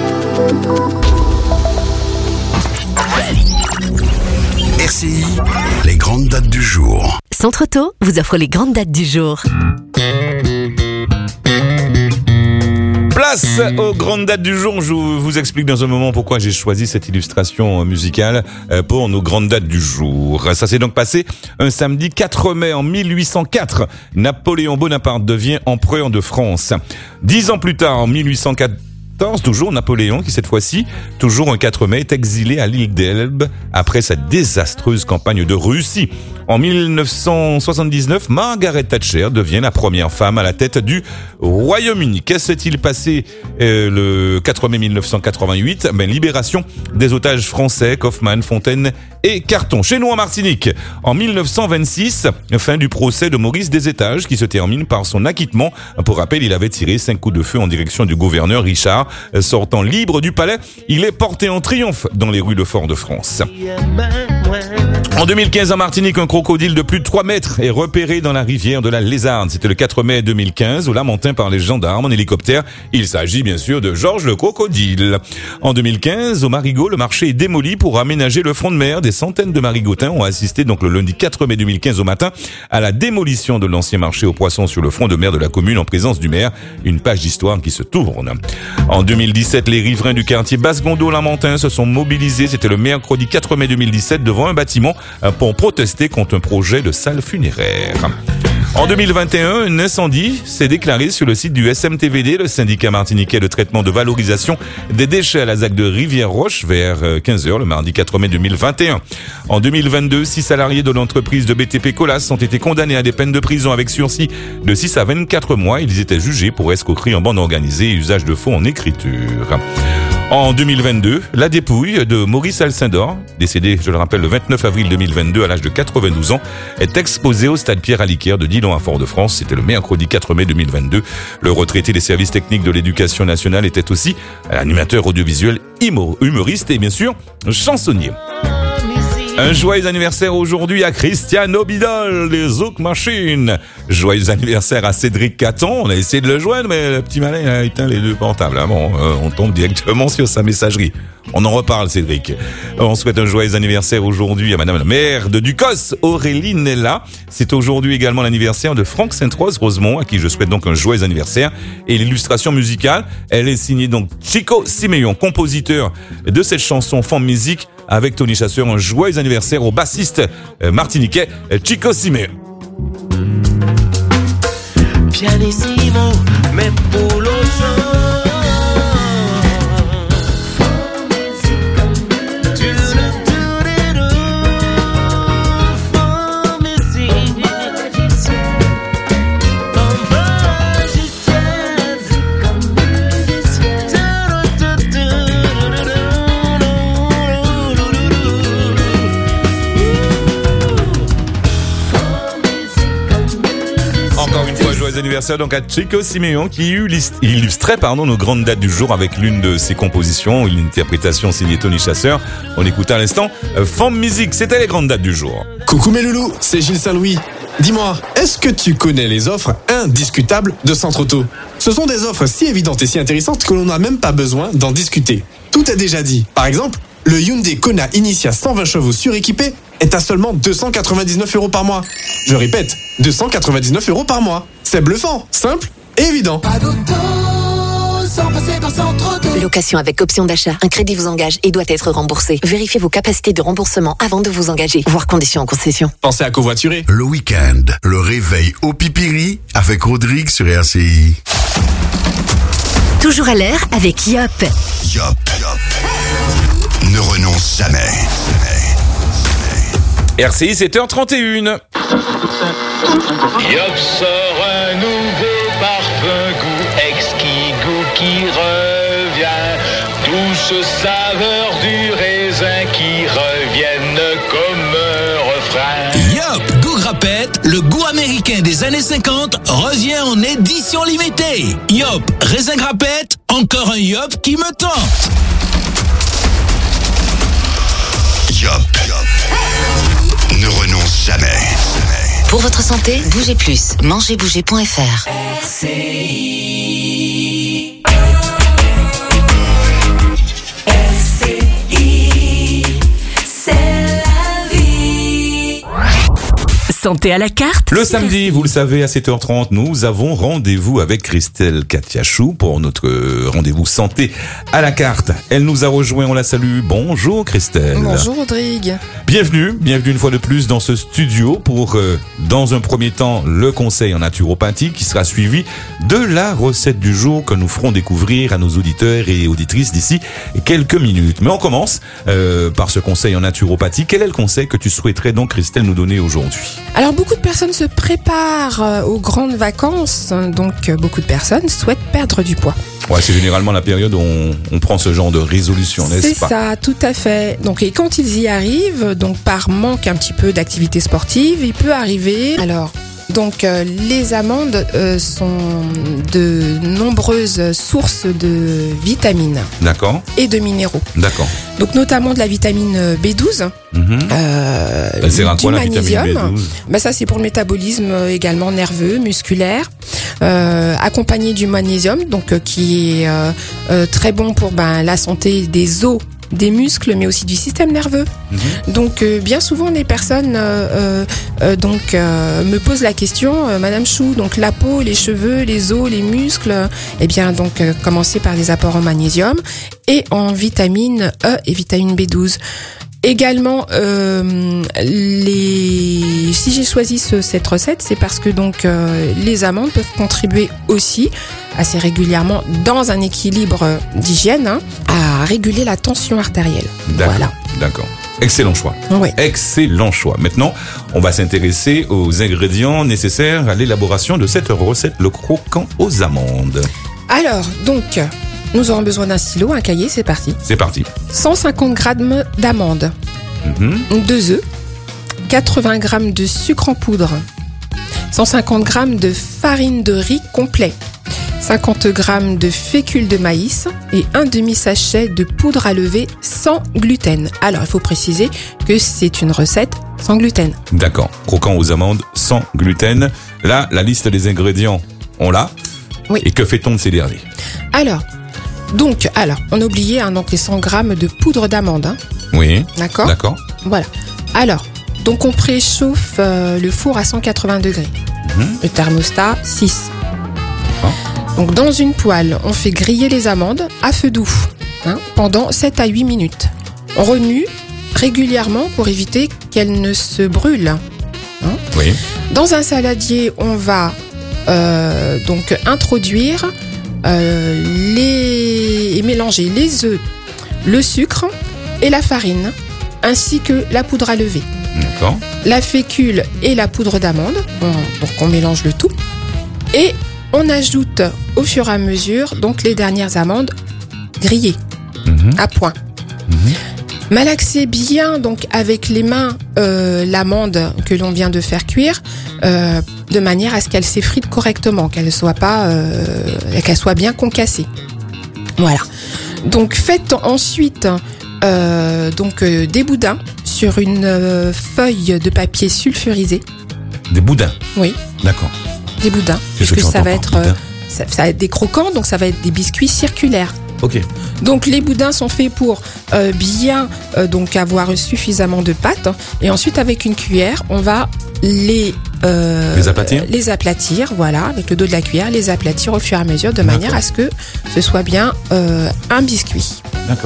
R C I, les grandes dates du jour. Centre Auto vous offre les grandes dates du jour. Place aux grandes dates du jour. Je vous explique dans un moment pourquoi j'ai choisi cette illustration musicale pour nos grandes dates du jour. Ça s'est donc passé un samedi quatre mai en mille huit cent quatre. Napoléon Bonaparte devient empereur de France. Dix ans plus tard, en mille huit cent quatorze, toujours Napoléon, qui cette fois-ci, toujours un quatre mai, est exilé à l'île d'Elbe après sa désastreuse campagne de Russie. En mille neuf cent soixante-dix-neuf, Margaret Thatcher devient la première femme à la tête du Royaume-Uni. Qu'est-ce s'est-il passé euh, le quatre mai mille neuf cent quatre-vingt-huit? Ben, libération des otages français, Kaufmann, Fontaine et Carton. Chez nous en Martinique, en mille neuf cent vingt-six, fin du procès de Maurice Desétages qui se termine par son acquittement. Pour rappel, il avait tiré cinq coups de feu en direction du gouverneur Richard. Sortant libre du palais, il est porté en triomphe dans les rues de Fort-de-France. En deux mille quinze, en Martinique, un crocodile de plus de trois mètres est repéré dans la rivière de la Lézarde. C'était le quatre mai deux mille quinze, au Lamentin par les gendarmes en hélicoptère. Il s'agit bien sûr de Georges le crocodile. En deux mille quinze, au Marigot, le marché est démoli pour aménager le front de mer. Des centaines de marigotins ont assisté donc le lundi quatre mai deux mille quinze au matin à la démolition de l'ancien marché aux poissons sur le front de mer de la commune en présence du maire. Une page d'histoire qui se tourne. En deux mille dix-sept, les riverains du quartier Basse-Gondo-Lamentin se sont mobilisés. C'était le mercredi quatre mai deux mille dix-sept devant un bâtiment pour protester contre un projet de salle funéraire. En deux mille vingt et un, un incendie s'est déclaré sur le site du S M T V D, le syndicat martiniquais de traitement de valorisation des déchets à la ZAC de Rivière-Roche, vers quinze heures le mardi quatre mai deux mille vingt et un. En deux mille vingt-deux, six salariés de l'entreprise de B T P Colas ont été condamnés à des peines de prison avec sursis de six à vingt-quatre mois. Ils étaient jugés pour escroquerie en bande organisée et usage de faux en écriture. En deux mille vingt-deux, la dépouille de Maurice Alcindor, décédé, je le rappelle, le vingt-neuf avril deux mille vingt-deux à l'âge de quatre-vingt-douze ans, est exposée au stade Pierre-Aliquer de Dillon à Fort-de-France. C'était le mercredi quatre mai deux mille vingt-deux. Le retraité des services techniques de l'éducation nationale était aussi animateur audiovisuel, humoriste et bien sûr chansonnier. Un joyeux anniversaire aujourd'hui à Cristiano Bidol des Zouk Machine. Joyeux anniversaire à Cédric Caton. On a essayé de le joindre, mais le petit malin a éteint les deux portables. Ah bon, euh, on tombe directement sur sa messagerie. On en reparle, Cédric. On souhaite un joyeux anniversaire aujourd'hui à Madame la maire de Ducos, Aurélie Nella. C'est aujourd'hui également l'anniversaire de Franck Sainte-Rose Rosemont, à qui je souhaite donc un joyeux anniversaire. Et l'illustration musicale, elle est signée donc Chico Siméon, compositeur de cette chanson Femme Musique, avec Tony Chasseur. Un joyeux anniversaire au bassiste martiniquais Chico Siméon. Pianissimo, mais pour l'autre. Joyeux anniversaire donc à Chico Siméon qui illustrait pardon, nos grandes dates du jour avec l'une de ses compositions, une interprétation signée Tony Chasseur. On écoute à l'instant Femme Musique, c'était les grandes dates du jour. Coucou mes loulous, c'est Gilles Saint-Louis. Dis-moi, est-ce que tu connais les offres indiscutables de Centre Auto? Ce sont des offres si évidentes et si intéressantes que l'on n'a même pas besoin d'en discuter. Tout est déjà dit. Par exemple, le Hyundai Kona Initia cent vingt chevaux suréquipé est à seulement deux cent quatre-vingt-dix-neuf euros par mois. Je répète, deux cent quatre-vingt-dix-neuf euros par mois. C'est bluffant, simple et évident. Pas d'auto sans passer par Centre Auto. Location avec option d'achat. Un crédit vous engage et doit être remboursé. Vérifiez vos capacités de remboursement avant de vous engager. Voir conditions en concession. Pensez à covoiturer. Le week-end, le réveil au Pipiri avec Rodrigue sur R C I. Toujours à l'heure avec Yop. Yop, Yop. Ne renonce jamais. R C I, sept heures trente et une. Yop sort un nouveau parfum goût exquis, goût qui revient. Douce saveur du raisin qui reviennent comme un refrain. Yop, goût grappette, le goût américain des années cinquante revient en édition limitée. Yop, raisin grappette, encore un Yop qui me tente. Yop, Yop. Ne renonce jamais. Pour votre santé, bougez plus. mangez bouger point f r. R C I. R C I. C'est la vie. Santé à la carte. Le samedi, vous le savez, à sept heures trente, nous avons rendez-vous avec Christelle Katiachou pour notre rendez-vous santé à la carte. Elle nous a rejoint, on la salue. Bonjour Christelle. Bonjour Rodrigue. Bienvenue, bienvenue une fois de plus dans ce studio pour, euh, dans un premier temps, le conseil en naturopathie qui sera suivi de la recette du jour que nous ferons découvrir à nos auditeurs et auditrices d'ici quelques minutes. Mais on commence euh, par ce conseil en naturopathie. Quel est le conseil que tu souhaiterais donc, Christelle, nous donner aujourd'hui ? Alors beaucoup de personnes se préparent aux grandes vacances, donc beaucoup de personnes souhaitent perdre du poids. Ouais, c'est généralement la période où on, on prend ce genre de résolution, n'est-ce C'est pas ? C'est ça, tout à fait. Donc, et quand ils y arrivent, donc par manque un petit peu d'activité sportive, il peut arriver. Alors, donc euh, les amandes euh, sont de nombreuses sources de vitamines. D'accord. Et de minéraux. D'accord. Donc notamment de la vitamine B douze. Mmh. Euh, Elle sert à quoi la magnésium. vitamine B douze ? Bah ça c'est pour le métabolisme également nerveux, musculaire, euh, accompagné du magnésium, donc euh, qui est euh, euh, très bon pour ben la santé des os, des muscles, mais aussi du système nerveux. Mmh. Donc euh, bien souvent les personnes euh, euh, donc euh, me posent la question, euh, Madame Chou, donc la peau, les cheveux, les os, les muscles, eh bien donc euh, commencer par les apports en magnésium et en vitamine E et vitamine B douze. Également, euh, les... si j'ai choisi ce, cette recette, c'est parce que donc euh, les amandes peuvent contribuer aussi assez régulièrement dans un équilibre d'hygiène hein, à réguler la tension artérielle. D'accord. Voilà. D'accord. Excellent choix. Oui. Excellent choix. Maintenant, on va s'intéresser aux ingrédients nécessaires à l'élaboration de cette recette, le croquant aux amandes. Alors, donc, nous aurons besoin d'un stylo, un cahier, c'est parti. C'est parti. cent cinquante grammes d'amandes, mm-hmm. deux œufs, quatre-vingts grammes de sucre en poudre, cent cinquante grammes de farine de riz complet, cinquante grammes de fécule de maïs et un demi-sachet de poudre à lever sans gluten. Alors, il faut préciser que c'est une recette sans gluten. D'accord. Croquant aux amandes sans gluten. Là, la liste des ingrédients, on l'a. Oui. Et que fait-on de ces derniers ? Alors, donc, alors, on a oublié hein, donc les cent grammes de poudre d'amande. Hein. Oui. D'accord. D'accord. Voilà. Alors, donc on préchauffe euh, le four à cent quatre-vingts degrés. Mmh. Le thermostat six. Donc dans une poêle, on fait griller les amandes à feu doux hein, pendant sept à huit minutes. On remue régulièrement pour éviter qu'elles ne se brûlent. Hein. Oui. Dans un saladier, on va euh, donc introduire euh, les... et mélanger les œufs, le sucre et la farine, ainsi que la poudre à lever. D'accord. La fécule et la poudre d'amande. On, donc on mélange le tout. Et on ajoute au fur et à mesure donc les dernières amandes grillées mmh. à point. Mmh. Malaxer bien donc avec les mains euh, l'amande que l'on vient de faire cuire euh, de manière à ce qu'elle s'effrite correctement, qu'elle soit pas, euh, qu'elle soit bien concassée. Voilà. Donc faites ensuite euh, donc euh, des boudins sur une euh, feuille de papier sulfurisé. Des boudins. Oui. D'accord. Des boudins, puisque ça va être euh, ça, ça va être des croquants, donc ça va être des biscuits circulaires. ok. Donc les boudins sont faits pour euh, bien euh, donc avoir suffisamment de pâte. Et ensuite, avec une cuillère, on va les... Euh, les aplatir Les aplatir, voilà, avec le dos de la cuillère, les aplatir au fur et à mesure, de D'accord. manière à ce que ce soit bien euh, un biscuit. D'accord.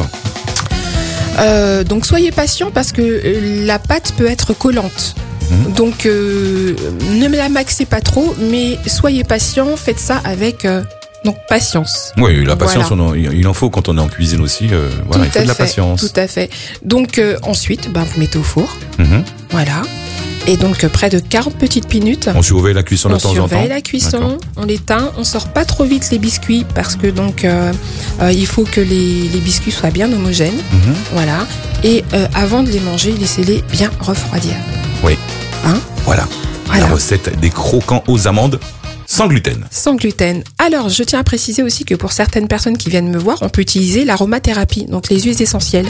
Euh, donc soyez patient parce que euh, la pâte peut être collante. Mmh. Donc euh, ne la maxez pas trop, mais soyez patient, faites ça avec euh, donc patience. Oui, la patience, Voilà. on en- il en faut quand on est en cuisine aussi. Euh, voilà, il Tout faut à de la fait, patience. Tout à fait. Donc euh, ensuite, ben, vous mettez au four, Mhm. voilà. Et donc euh, près de quarante petites minutes. On surveille la cuisson de On temps en temps. surveille la cuisson, D'accord. on l'éteint, on sort pas trop vite les biscuits parce que donc euh, euh, il faut que les, les biscuits soient bien homogènes, Mhm. voilà. Et euh, avant de les manger, laissez-les bien refroidir. Oui. Hein Voilà. La recette des croquants aux amandes sans gluten. Sans gluten. Alors, je tiens à préciser aussi que pour certaines personnes qui viennent me voir, on peut utiliser l'aromathérapie, donc les huiles essentielles.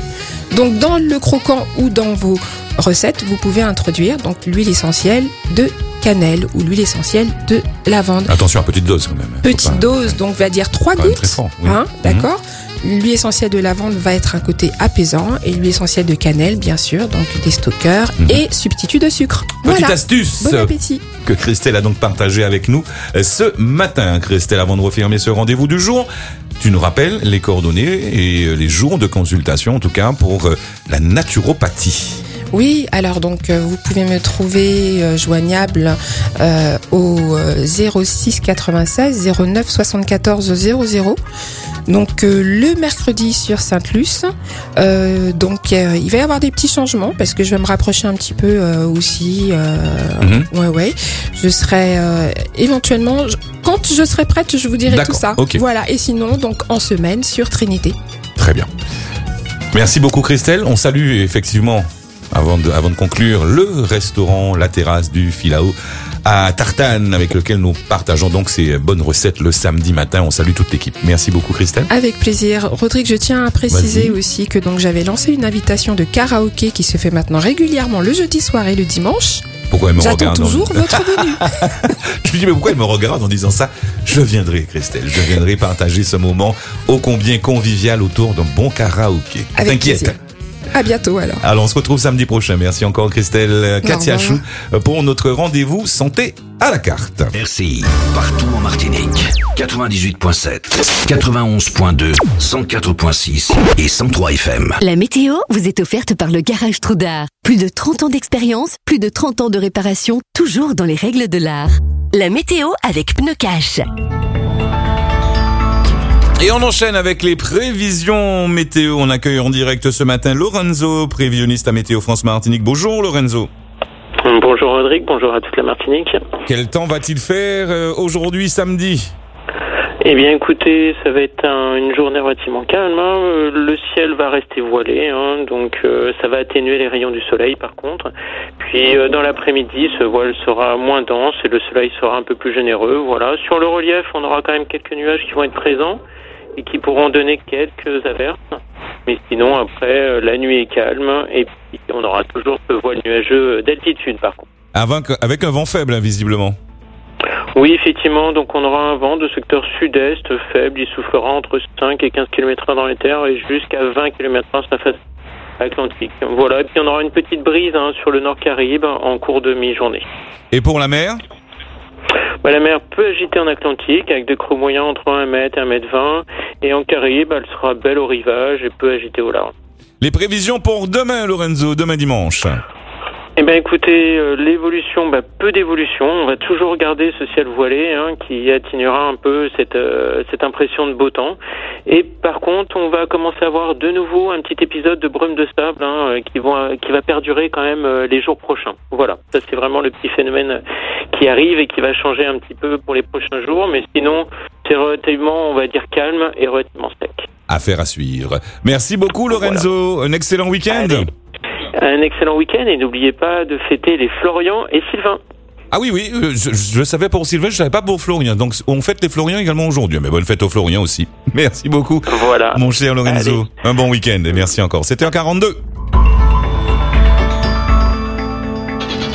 Donc, dans le croquant ou dans vos recettes, vous pouvez introduire donc l'huile essentielle de cannelle ou l'huile essentielle de lavande. Attention à petite dose quand même. Petite Faut pas- dose, donc va dire trois Quand même gouttes. très fort, oui. Hein, Mhm. d'accord. L'huile essentielle de lavande va être un côté apaisant et l'huile essentielle de cannelle, bien sûr, donc des stockers Mhm. et substitut de sucre. Petite Voilà. astuce Bon appétit. que Christelle a donc partagée avec nous euh, ce matin. Christelle, avant de refermer ce rendez-vous du jour, tu nous rappelles les coordonnées et euh, les jours de consultation, en tout cas pour euh, la naturopathie. Oui, alors donc euh, vous pouvez me trouver euh, joignable euh, au euh, zéro six quatre-vingt-seize zéro neuf soixante-quatorze zéro zéro. Donc euh, le mercredi sur Sainte-Luce. Euh, donc euh, il va y avoir des petits changements parce que je vais me rapprocher un petit peu euh, aussi. Euh, Mhm. Ouais, ouais. Je serai euh, éventuellement je- quand je serai prête, je vous dirai tout D'accord, ça. ok. Voilà. Et sinon donc en semaine sur Trinité. Très bien. Merci beaucoup Christelle. On salue effectivement, avant de, avant de conclure, le restaurant La Terrasse du Filao à Tartane, avec lequel nous partageons donc ces bonnes recettes le samedi matin. On salue toute l'équipe. Merci beaucoup Christelle. Avec plaisir. Rodrigue, je tiens à préciser Vas-y. aussi que donc j'avais lancé une invitation de karaoké qui se fait maintenant régulièrement le jeudi soir et le dimanche. Pourquoi elle me J'attends regarde en- toujours votre venue. Je me dis, mais pourquoi elle me regarde en disant ça? Je viendrai, Christelle. Je viendrai partager ce moment ô combien convivial autour d'un bon karaoké. Avec T'inquiète. plaisir. À bientôt alors. Alors, on se retrouve samedi prochain. Merci encore, Christelle. Katia Chou, pour notre rendez-vous santé à la carte. Merci. Partout en Martinique. quatre-vingt-dix-huit virgule sept, quatre-vingt-onze virgule deux, cent quatre virgule six et cent trois F M. La météo vous est offerte par le Garage Trudar. Plus de trente ans d'expérience, plus de trente ans de réparation, toujours dans les règles de l'art. La météo avec Pneu Cash. Et on enchaîne avec les prévisions météo. On accueille en direct ce matin Lorenzo, prévisionniste à Météo France Martinique. Bonjour Lorenzo. Bonjour Rodrigue, bonjour à toute la Martinique. Quel temps va-t-il faire euh, aujourd'hui samedi? Eh bien écoutez, ça va être un- une journée relativement calme, hein. Euh, le ciel va rester voilé, hein, donc euh, ça va atténuer les rayons du soleil par contre. Puis euh, dans l'après-midi, ce voile sera moins dense et le soleil sera un peu plus généreux. Voilà. Sur le relief, on aura quand même quelques nuages qui vont être présents et qui pourront donner quelques averses. Mais sinon, après, euh, la nuit est calme et puis on aura toujours ce voile nuageux d'altitude par contre. Avec, avec un vent faible, hein, visiblement. Oui, effectivement, donc on aura un vent de secteur sud-est faible, il soufflera entre cinq et quinze kilomètres heure dans les terres et jusqu'à vingt kilomètres heure sur la face atlantique. Voilà, et puis on aura une petite brise hein, sur le nord Caraïbe en cours de mi-journée. Et pour la mer? Bah, la mer peut agiter en Atlantique avec des creux moyens entre un mètre et un mètre vingt et en Caraïbe, elle sera belle au rivage et peut agiter au large. Les prévisions pour demain, Lorenzo, demain dimanche. Eh bien écoutez, euh, l'évolution, bah, peu d'évolution, on va toujours garder ce ciel voilé hein, qui atténuera un peu cette, euh, cette impression de beau temps. Et par contre, on va commencer à avoir de nouveau un petit épisode de brume de sable hein, euh, qui, vont, qui va perdurer quand même euh, les jours prochains. Voilà, ça c'est vraiment le petit phénomène qui arrive et qui va changer un petit peu pour les prochains jours. Mais sinon, c'est relativement, on va dire, calme et relativement sec. Affaire à suivre. Merci beaucoup, Lorenzo. Un excellent week-end. Allez. Un excellent week-end et n'oubliez pas de fêter les Florian et Sylvain. Ah oui, oui, euh, je, je le savais pour Sylvain, je ne savais pas pour Florian. Donc on fête les Florians également aujourd'hui. Mais bonne fête aux Florians aussi. Merci beaucoup, voilà. mon cher Lorenzo. Allez. Un bon week-end et merci encore. C'était en quarante-deux.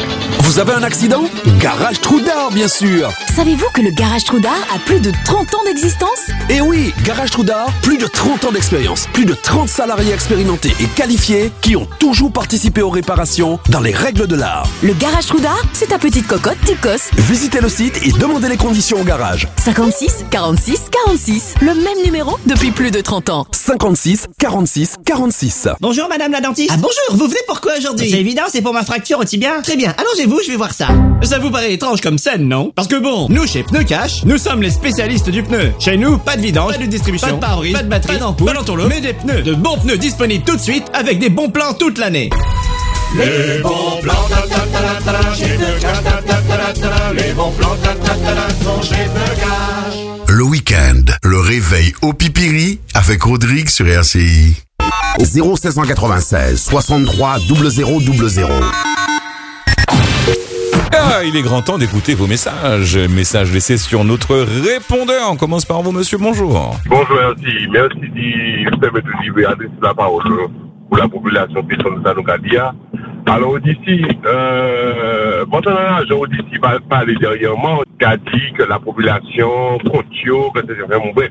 Vous avez un accident? Garage Trou d'Art, bien sûr. Savez-vous que le Garage Trou d'Art a plus de trente ans d'existence? Eh oui, Garage Trou d'Art, plus de trente ans d'expérience, plus de trente salariés expérimentés et qualifiés qui ont toujours participé aux réparations dans les règles de l'art. Le Garage Trou d'Art, c'est ta petite cocotte Ticos. Visitez le site et demandez les conditions au garage. cinquante-six quarante-six quarante-six, le même numéro depuis plus de trente ans. cinquante-six quarante-six quarante-six. Bonjour madame la dentiste. Ah bonjour, vous venez pourquoi aujourd'hui? C'est évident, c'est pour ma fracture au tibia. Très bien, allongez-vous, je vais voir ça. Ça vous paraît étrange comme scène, non? Parce que bon, nous chez Pneu Cash, nous sommes les spécialistes du pneu. Chez nous, pas de vidange, pas de distribution, pas de pare-brise, pas de batterie, pas d'ampoule, pas d'entourloupe, mais des pneus, de bons pneus disponibles tout de suite avec des bons plans toute l'année. Les bons plans, ta ta ta ta ta, chez Pneu Cash, ta ta ta ta ta, les bons plans, ta ta ta ta, sont chez Pneu Cash. Le week-end, le réveil au Pipiri avec Rodrigue sur R C I. zéro six cent quatre-vingt-seize soixante-trois zéro zéro zéro zéro. Ah, il est grand temps d'écouter vos messages. Messages laissés sur notre répondeur. On commence par vous, monsieur. Bonjour. Bonjour, merci. Merci de permettre de livrer adresser la parole pour la population qui sont dans nos Alors, d'ici, euh, votre agent d'ici va parler dernièrement, qui a dit que la population compte, que c'est vraiment vrai,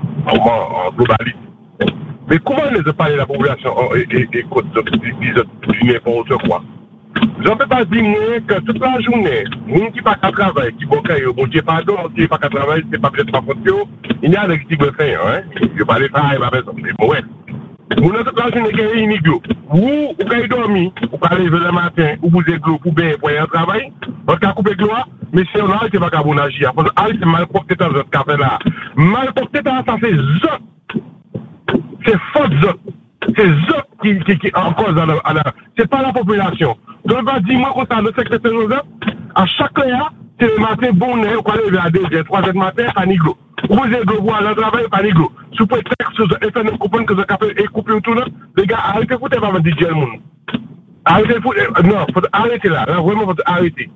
en globalité. Mais comment ne pas parler de la population et, et, et compte du n'importe quoi? Je ne peux pas dire que toute la journée, les gens qui ne sont pas à travailler, qui vont faire, bon Dieu pardon, qui ne sont pas à travailler, ce n'est pas peut-être pas faute, il y a des qui veulent faire, hein. Je ne vais pas les faire, il va faire ça. Mais bon, ouais. Vous n'avez toute la journée qui est iniglo. Vous, vous pouvez dormir, vous pouvez lever le matin, ou vous êtes glos pour bien pour aller travailler, vous pouvez couper gloire, mais si on arrête, c'est pas qu'à vous agir. Parce que c'est mal porté dans votre café là. Mal porté dans ça, c'est zot. C'est faute zot. C'est zot qui, qui, qui en cause à la, à la, c'est pas la population. Donc, bah, dis-moi qu'on s'en le secteur de zot, à chaque heure, c'est le matin, bon nez, vous pouvez lever à deux heures, trois heures du matin, pas niglo. Vous êtes glos pour aller travailler, pas niglo. Sous prétexte, étant donné que le café est coupé autour là, les gars, arrêtez de foutre, pas me dire le monde. Arrêtez de foutre, non, faut arrêter là, là, vraiment, faut arrêter.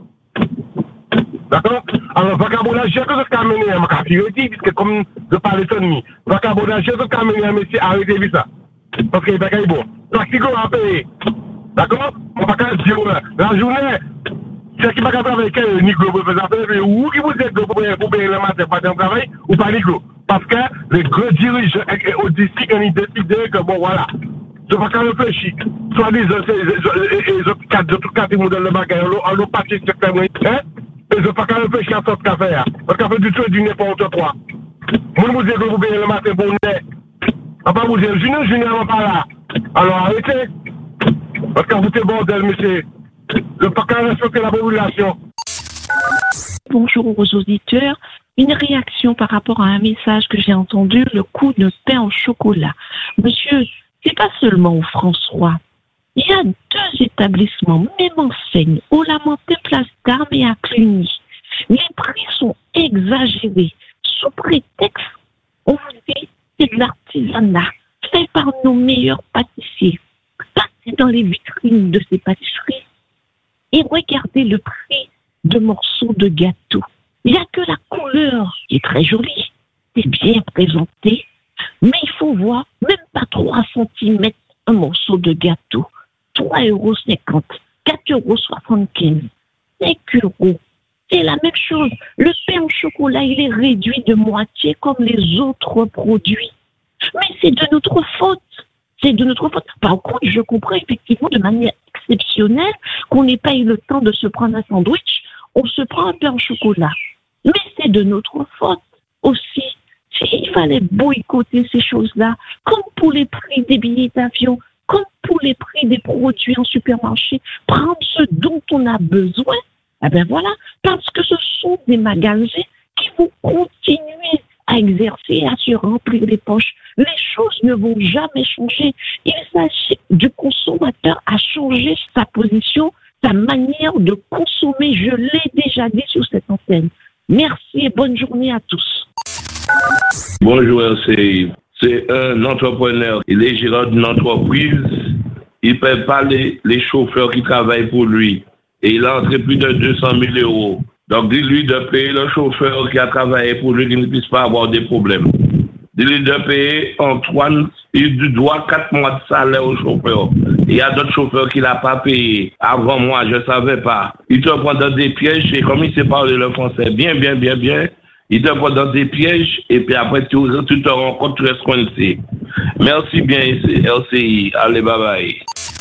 D'accord? Alors, vagabondage, j'ai que ce qu'a mené à ma café, puisque comme je parle de nuit, vagabondage, j'ai que ce qu'a mené à monsieur, arrêtez de ça. Parce qu'il est bon. La Kigo a payé. D'accord? On va pas dire, la journée, c'est qui va travailler avec un Niglo pour faire affaire, ou qui vous êtes pour payer le matin, pas de travail, ou pas Niglo. Parce que les gros dirigeants au district, ils ont décidé que bon, voilà. Je ne vais pas réfléchir. Soit disant, les autres quatre, ils nous donnent le bagage, on l'a pas fait secteur, hein? Et je ne vais pas réfléchir à ce café, parce qu'on fait du tout et du n'importe quoi. Moi, vous êtes que vous payez le matin, bon, on va vous dire, Junior, Junior, on pas là. Alors arrêtez. Parce que vous êtes bordel, monsieur. Le pas qu'à respecter la population. Bonjour aux auditeurs. Une réaction par rapport à un message que j'ai entendu, le coup de pain au chocolat. Monsieur, c'est pas seulement au François. Il y a deux établissements, même enseigne, au Lamentin, Place d'Armes et à Cluny. Les prix sont exagérés. Sous prétexte, on vous dit, c'est de l'artisanat, fait par nos meilleurs pâtissiers. Passez dans les vitrines de ces pâtisseries et regardez le prix de morceaux de gâteau. Il n'y a que la couleur qui est très jolie, c'est bien présenté, mais il faut voir, même pas trois centimètres un morceau de gâteau. trois euros cinquante, quatre euros soixante-quinze, cinq euros. C'est la même chose. Le pain au chocolat, il est réduit de moitié comme les autres produits. Mais c'est de notre faute. C'est de notre faute. Par contre, je comprends effectivement de manière exceptionnelle qu'on n'ait pas eu le temps de se prendre un sandwich. On se prend un pain au chocolat. Mais c'est de notre faute aussi. Il fallait boycotter ces choses-là, comme pour les prix des billets d'avion, comme pour les prix des produits en supermarché. Prendre ce dont on a besoin. Eh bien voilà, parce que ce sont des magasins qui vont continuer à exercer, à se remplir les poches. Les choses ne vont jamais changer. Il s'agit du consommateur à changer sa position, sa manière de consommer. Je l'ai déjà dit sur cette antenne. Merci et bonne journée à tous. Bonjour, c'est, c'est un entrepreneur. Il est gérant d'une entreprise. Il ne paie pas les, les chauffeurs qui travaillent pour lui. Et il a entré plus de deux cent mille euros. Donc, dis-lui de payer le chauffeur qui a travaillé pour lui, qu'il ne puisse pas avoir des problèmes. Il doit payer Antoine, il doit quatre mois de salaire au chauffeur. Il y a d'autres chauffeurs qui l'ont pas payé. Avant moi, je savais pas. Il te prend dans des pièges et comme il sait parler le français bien, bien, bien, bien, il te prend dans des pièges et puis après tu, tu te rends compte, tu restes coincé. Merci bien, L C I. Allez, bye bye.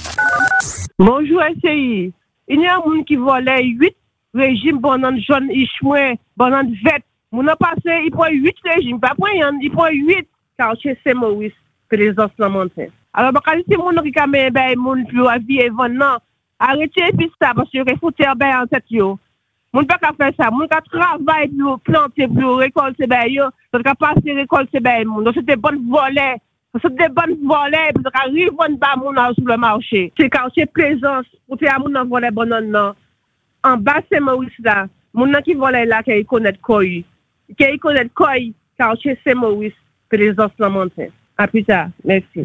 Bonjour, L C I. Il y a un monde qui volait huit régimes pendant jaune, ichoué, pendant vête. Mon a passé, il prend huit régimes, pas point, il prend huit quartiers Saint-Maurice que les autres n'ont monté. Alors, quand c'est mon qui a mis, ben, mon plus à vie et non, arrêtez puis ça, parce que il faut faire ben en tête, yo. Mon pas qu'à faire ça, mon qu'à travailler pour planter, pour récolter, ben, yo, donc qu'à passer récolter, ben, mon. Donc, c'est des bonnes volets. C'est des bonnes volets, puis donc, arrive, on bat mon sur le marché. C'est quartier Plaisance, pour faire mon volet bon non. En bas, Saint-Maurice là, mon qui volait là, qui connaît quoi. Qui connaît quoi, quartier Saint-Maurice, que les autres n'ont monté. À plus tard. Merci.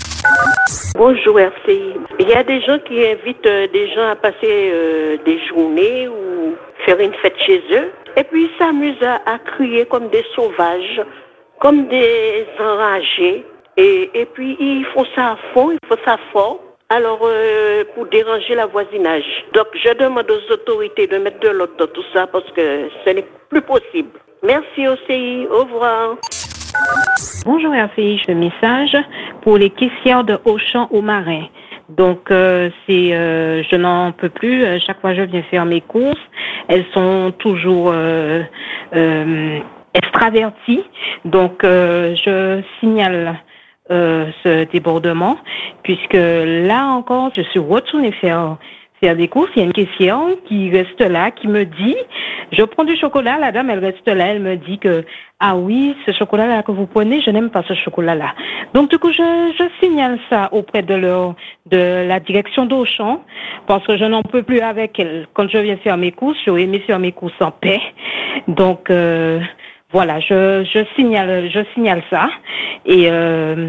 Bonjour R C I. Il y a des gens qui invitent euh, des gens à passer euh, des journées ou faire une fête chez eux. Et puis ils s'amusent à, à crier comme des sauvages, comme des enragés. Et, et puis ils font ça à fond, ils font ça fort. Alors, euh, pour déranger la voisinage. Donc, je demande aux autorités de mettre de l'ordre dans tout ça parce que ce n'est plus possible. Merci O C I. Au revoir. Bonjour R C I, je fais message pour les caissières de Auchan au Marin. Donc, euh, c'est, euh, je n'en peux plus. Chaque fois que je viens faire mes courses, elles sont toujours euh, euh, extraverties. Donc, euh, je signale euh, ce débordement puisque là encore, je suis retournée faire faire des courses. Il y a une caissière qui reste là, qui me dit, je prends du chocolat, la dame, elle reste là, elle me dit que, ah oui, ce chocolat-là que vous prenez, je n'aime pas ce chocolat-là. Donc, du coup, je, je signale ça auprès de leur, de la direction d'Auchan, parce que je n'en peux plus avec elle. Quand je viens faire mes courses, j'aurais aimé faire mes courses en paix. Donc, euh, voilà, je, je signale, je signale ça. Et, euh,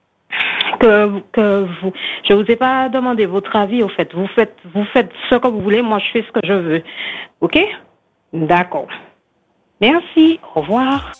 que, que vous, je vous ai pas demandé votre avis, au fait. Vous faites, vous faites ce que vous voulez, moi je fais ce que je veux. Ok? D'accord. Merci. Au revoir.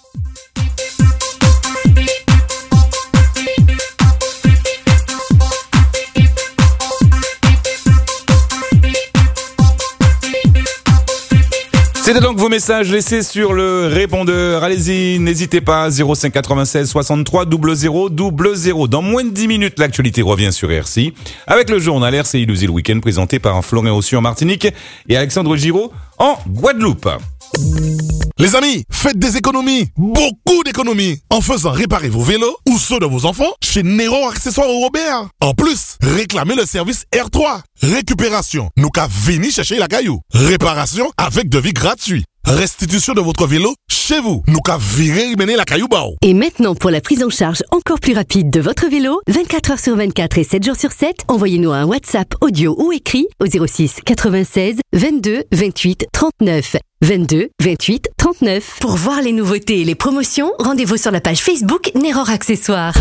C'était donc vos messages laissés sur le répondeur. Allez-y, n'hésitez pas, zéro cinq quatre-vingt-seize soixante-trois zéro zéro zéro zéro. Dans moins de dix minutes, l'actualité revient sur R C I avec le journal R C I Illusil Week-end présenté par Florent Ossu en Martinique et Alexandre Giraud en Guadeloupe. Les amis, faites des économies, beaucoup d'économies, en faisant réparer vos vélos ou ceux de vos enfants chez Nero Accessoires Robert. En plus, réclamez le service R trois. Récupération, nous qu'à venir chercher la caillou. Réparation avec devis gratuit. Restitution de votre vélo chez vous. Nous qu'à virer mener la caillou bao. Et maintenant, pour la prise en charge encore plus rapide de votre vélo, vingt-quatre heures sur vingt-quatre et sept jours sur sept, envoyez-nous un WhatsApp audio ou écrit au zéro six quatre-vingt-seize vingt-deux vingt-huit trente-neuf. vingt-deux vingt-huit trente-neuf. Pour voir les nouveautés et les promotions, rendez-vous sur la page Facebook Neror Accessoires.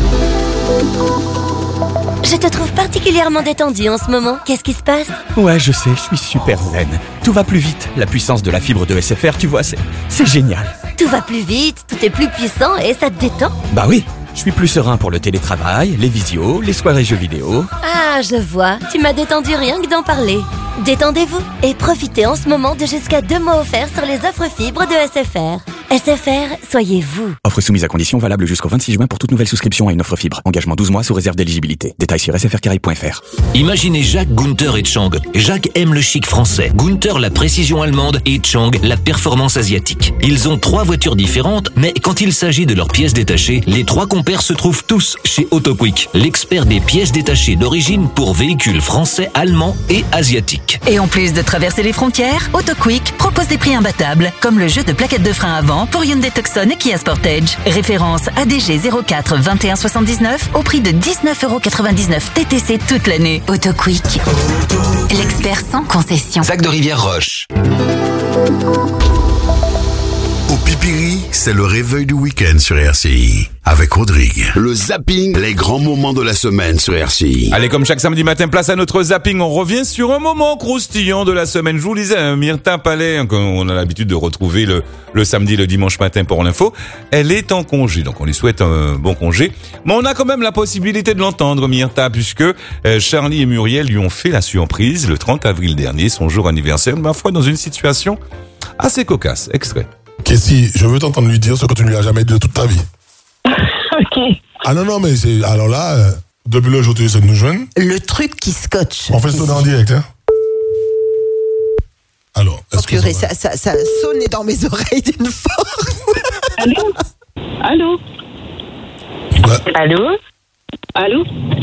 Je te trouve particulièrement détendu en ce moment. Qu'est-ce qui se passe? Ouais, je sais, je suis super zen. Tout va plus vite. La puissance de la fibre de S F R, tu vois, c'est, c'est génial. Tout va plus vite, tout est plus puissant et ça te détend? Bah oui, je suis plus serein pour le télétravail, les visios, les soirées jeux vidéo. Ah, je vois. Tu m'as détendu rien que d'en parler. Détendez-vous et profitez en ce moment de jusqu'à deux mois offerts sur les offres fibres de S F R. S F R, soyez vous. Offre soumise à condition valable jusqu'au vingt-six juin pour toute nouvelle souscription à une offre fibre. Engagement douze mois sous réserve d'éligibilité. Détails sur s f r caraïbes point f r. Imaginez Jacques, Gunther et Chang. Jacques aime le chic français, Gunther la précision allemande et Chang la performance asiatique. Ils ont trois voitures différentes, mais quand il s'agit de leurs pièces détachées, les trois compères se trouvent tous chez AutoQuick, l'expert des pièces détachées d'origine pour véhicules français, allemands et asiatiques. Et en plus de traverser les frontières, AutoQuick propose des prix imbattables, comme le jeu de plaquettes de frein avant pour Hyundai Tucson et Kia Sportage. Référence A D G zéro quatre vingt et un soixante-dix-neuf au prix de dix-neuf euros quatre-vingt-dix-neuf T T C toute l'année. AutoQuick, l'expert sans concession. Zac de Rivière-Roche. Au pipi Pipiri, c'est le réveil du week-end sur R C I. Avec Rodrigue. Le zapping, les grands moments de la semaine sur R C I. Allez, comme chaque samedi matin, place à notre zapping. On revient sur un moment croustillant de la semaine. Je vous le disais, hein, Myrtha Palais, hein, qu'on a l'habitude de retrouver le, le samedi, le dimanche matin pour l'info. Elle est en congé, donc on lui souhaite un bon congé. Mais on a quand même la possibilité de l'entendre, Myrtha, puisque euh, Charlie et Muriel lui ont fait la surprise le trente avril dernier, son jour anniversaire, ma foi, dans une situation assez cocasse. Extrait. Kessie, je veux t'entendre lui dire ce que tu ne lui as jamais dit de toute ta vie. Ok. Ah non, non, mais c'est, alors là, euh, depuis le jour où tu essaies de nous joindre. Le truc qui scotche. On fait ça en direct, hein. Alors, est-ce que ça, ça, ça sonnait dans mes oreilles d'une force. Allô? Allô? Ouais. Allô? Allô?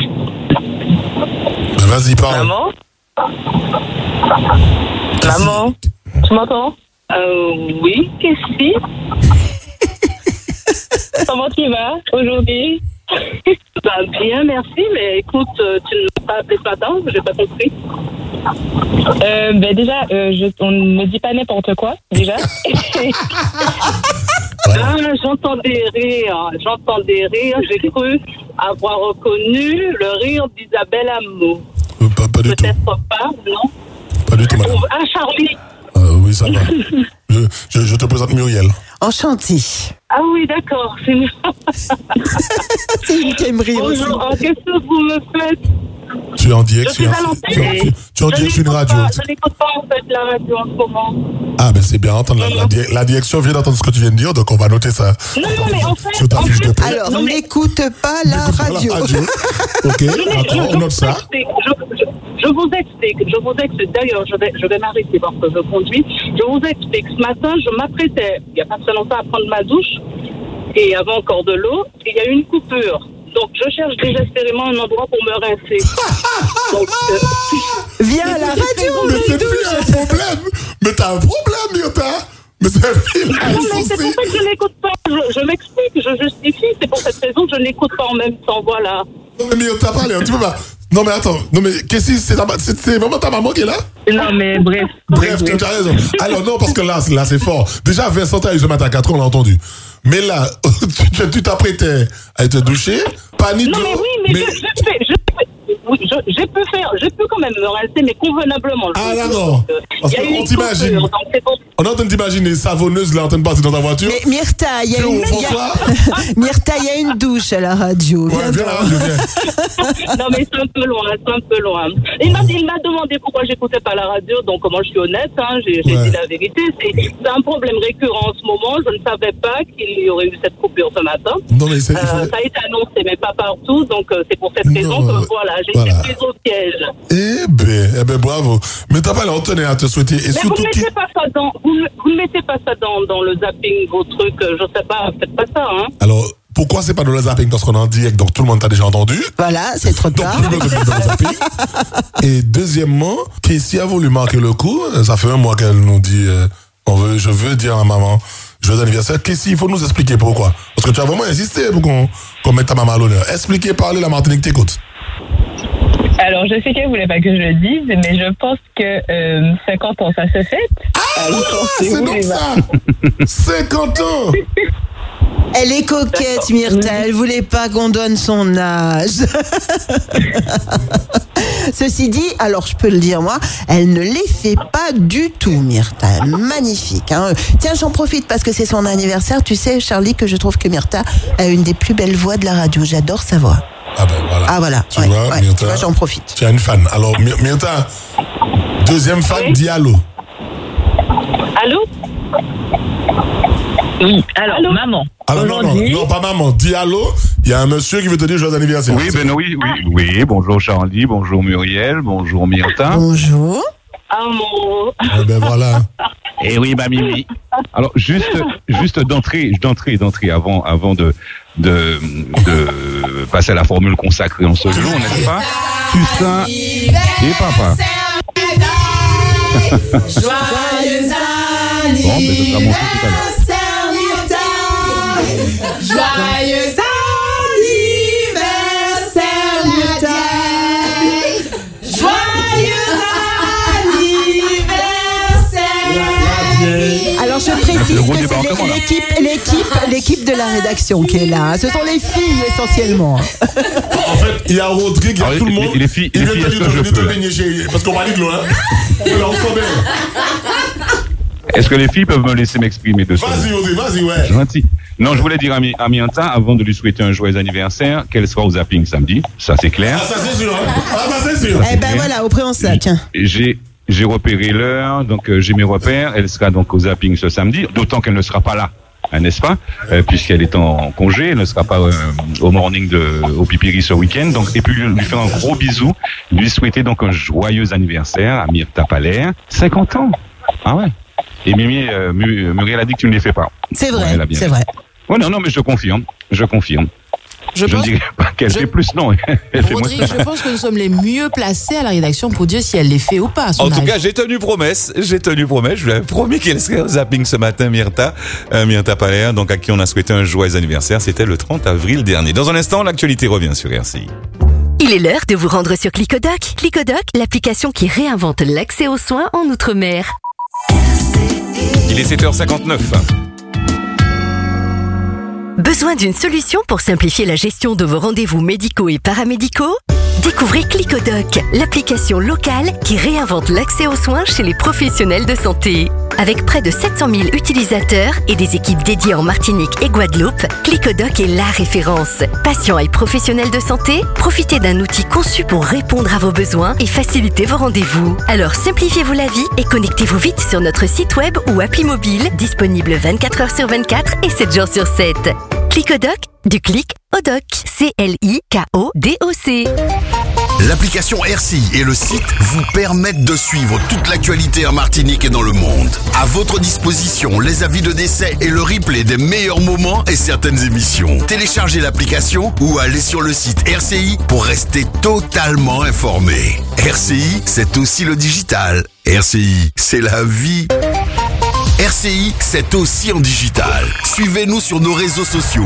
Ben, vas-y, parle. Maman? Maman? Tu m'entends? Euh, oui, Kessie. Comment tu vas aujourd'hui? Bah, bien, merci, mais écoute, tu ne m'as pas appelé ce matin, je n'ai pas compris. Euh, ben déjà, euh, je, on ne dit pas n'importe quoi, déjà. Ah, j'entends des rires, j'entends des rires, j'ai cru avoir reconnu le rire d'Isabelle Hameau. Euh, pas, pas du tout. Peut-être pas, non? Pas du tout, madame. Ah, Charlie. Euh, oui, ça va. je, je, je te présente Muriel. Enchantée. Ah oui, d'accord, c'est mieux. C'est une qui aime rire aussi. Bonjour, oh, qu'est-ce que vous me faites? Tu es en direct Je suis à l'antenne. Tu, tu es en direct sur une radio. Pas, je n'écoute pas en fait la radio en ce moment. Ah, ben c'est bien entendre. La, la, la direction vient d'entendre ce que tu viens de dire, donc on va noter ça. Non, non, mais en fait. Sur ta en fiche fait, de paie. Alors, non, n'écoute pas la radio. Pas la radio. Ok, attends, on note ça. Je, je, je vous explique, je vous explique. D'ailleurs, je vais, je vais m'arrêter parce que je conduis. Je vous explique. Ce matin, je m'apprêtais, il n'y a pas très longtemps, à prendre ma douche. Et il y avait encore de l'eau. Et il y a eu une coupure. Donc, je cherche désespérément un endroit pour me rincer. Donc, euh... viens à la radio. Mais cette fille a un problème. Mais t'as un problème, Myrtha. Mais cette fille a un Non, mais c'est pour ça que je n'écoute pas. Je, je m'explique, je justifie. C'est pour cette raison que je n'écoute pas en même temps. Voilà. Non, mais Myrtha, parle un petit peu pas. Non, mais attends. Non, mais qu'est-ce que c'est, c'est, c'est vraiment ta maman qui est là? Non, mais bref. Bref, bref. Tu as raison. Alors, non, parce que là, là c'est fort. Déjà, Vincent a eu ce matin à quatre heures, on l'a entendu. Mais là, tu, tu t'apprêtais à te doucher, pas ni Non, mais oui, mais, mais... Je, je fais, je fais, oui, je, je peux faire, je peux quand même me rincer, mais convenablement. Ah, d'accord. Parce qu'on t'imagine. Bon. On est en train d'imaginer savonneuse là en train de passer dans ta voiture. Mais Myrtha, il y a une, Myrtha, il y a une douche à la radio. Ouais, viens à la radio, viens. Non, mais c'est un peu loin, c'est un peu loin. Il m'a, il m'a demandé pourquoi j'écoutais pas la radio, donc moi je suis honnête, hein, j'ai, j'ai ouais. dit la vérité. C'est, c'est un problème récurrent en ce moment. Je ne savais pas qu'il y aurait eu cette coupure ce matin. Non, mais c'est, euh, faut... Ça a été annoncé, mais pas partout, donc euh, c'est pour cette non, raison que voilà, j'ai voilà. été prise au piège. Eh ben, eh ben, bravo. Mais t'as pas l'air tenir à te souhaiter. Et mais surtout vous ne mettez qui... pas ça dans, vous, vous ne mettez pas ça dans, dans le zapping, vos trucs, je sais pas, faites pas ça, hein. Alors, pourquoi c'est pas dans le zapping? Parce qu'on est en direct, donc tout le monde t'a déjà entendu. Voilà, c'est trop tard. Donc, tout le monde dans le zapping. Et deuxièmement, Kessie a voulu marquer le coup. Ça fait un mois qu'elle nous dit, euh, on veut, je veux dire à maman, joyeux anniversaire. Kessie, il faut nous expliquer pourquoi. Parce que tu as vraiment insisté pour qu'on, qu'on mette ta maman à l'honneur. Expliquez, parlez, la Martinique t'écoute. Alors, je sais qu'elle voulait pas que je le dise, mais je pense que euh, cinquante ans, ça se fête. Ah, alors, c'est, c'est donc ça. cinquante ans. Elle est coquette, Myrtha. Elle voulait pas qu'on donne son âge. Ceci dit, alors je peux le dire moi, elle ne les fait pas du tout, Myrtha. Magnifique. Hein. Tiens, j'en profite parce que c'est son anniversaire. Tu sais, Charlie, que je trouve que Myrtha a une des plus belles voix de la radio. J'adore sa voix. Ah ben voilà. Ah voilà. Tu ouais, vois, ouais, Myrtha, tu vois, j'en profite. Tu as une fan. Alors, Myrtha, deuxième fan, oui. Dis allô. Allô? Oui, alors, allô? Maman. Alors, non, non, non, pas maman. Dis allô. Il y a un monsieur qui veut te dire joyeux anniversaire. Oui, ben oui, oui, oui. Bonjour Charlie, bonjour Muriel, bonjour Myrtha. Bonjour. Amour. Eh ben voilà. Eh oui, ma Mimi. Alors, juste, juste d'entrée, d'entrée, d'entrée, avant, avant de, de, de passer à la formule consacrée en ce jour, n'est-ce pas? Toussaint et papa. Joyeux anniversaire, bon, mais ce sera mon tour tout à l'heure. Myrtha. Joyeux anniversaire, Myrtha. Joyeux anniversaire. Alors je précise que c'est l'équipe l'équipe, l'équipe de la rédaction qui est là. Ce sont les filles essentiellement. En fait, il y a Rodrigue, il y a Alors, tout le les- monde. les- les filles- il les vient filles, te est-ce dire que je de te peux baigner chez- parce qu'on va dire de l'eau, hein. Là, on s'en baigne. Est-ce que les filles peuvent me laisser m'exprimer dessus? Vas-y, Rodrigue, vas-y, ouais. Gentil. Non, je voulais dire à, Mi- à Mianta, avant de lui souhaiter un joyeux anniversaire, qu'elle sera au zapping samedi. Ça, c'est clair. Ah, ça c'est sûr, hein. Ah, ça c'est sûr. Eh ben voilà, au Préansac. J'ai j'ai repéré l'heure, donc euh, j'ai mes repères. Elle sera donc au zapping ce samedi, d'autant qu'elle ne sera pas là, hein, n'est-ce pas, euh, puisqu'elle est en congé, elle ne sera pas euh, au morning de au Pipiri ce week-end. Donc et puis lui, lui faire un gros bisou, lui souhaiter donc un joyeux anniversaire à Myrta Palais, cinquante ans. Ah ouais. Et Mimi, euh, Mu- Muriel a dit que tu ne les fais pas. C'est Ouais, vrai, elle a bien c'est fait. vrai. Ouais, non, non, mais je confirme, je confirme. Je Je ne pense- dirais pas qu'elle je- fait plus, non. Elle fait moins. Rodrigue, je pense que nous sommes les mieux placés à la rédaction pour dire si elle les fait ou pas. à son En tout âge. cas, j'ai tenu promesse, j'ai tenu promesse. Je lui avais promis qu'elle serait au zapping ce matin, Myrta, euh, Myrta Palais, donc à qui on a souhaité un joyeux anniversaire. C'était le trente avril dernier. Dans un instant, l'actualité revient sur R C I. Il est l'heure de vous rendre sur Clicodoc. Clicodoc, l'application qui réinvente l'accès aux soins en Outre-mer. Il est sept heures cinquante-neuf. Besoin d'une solution pour simplifier la gestion de vos rendez-vous médicaux et paramédicaux? Découvrez Clicodoc, l'application locale qui réinvente l'accès aux soins chez les professionnels de santé. Avec près de sept cent mille utilisateurs et des équipes dédiées en Martinique et Guadeloupe, Clicodoc est la référence. Patients et professionnels de santé, profitez d'un outil conçu pour répondre à vos besoins et faciliter vos rendez-vous. Alors simplifiez-vous la vie et connectez-vous vite sur notre site web ou appli mobile, disponible vingt-quatre heures sur vingt-quatre et sept jours sur sept. Clicodoc, du clic au doc. C L I K O D O C. L'application R C I et le site vous permettent de suivre toute l'actualité en Martinique et dans le monde. À votre disposition, les avis de décès et le replay des meilleurs moments et certaines émissions. Téléchargez l'application ou allez sur le site R C I pour rester totalement informé. R C I, c'est aussi le digital. R C I, c'est la vie. R C I, c'est aussi en digital. Suivez-nous sur nos réseaux sociaux.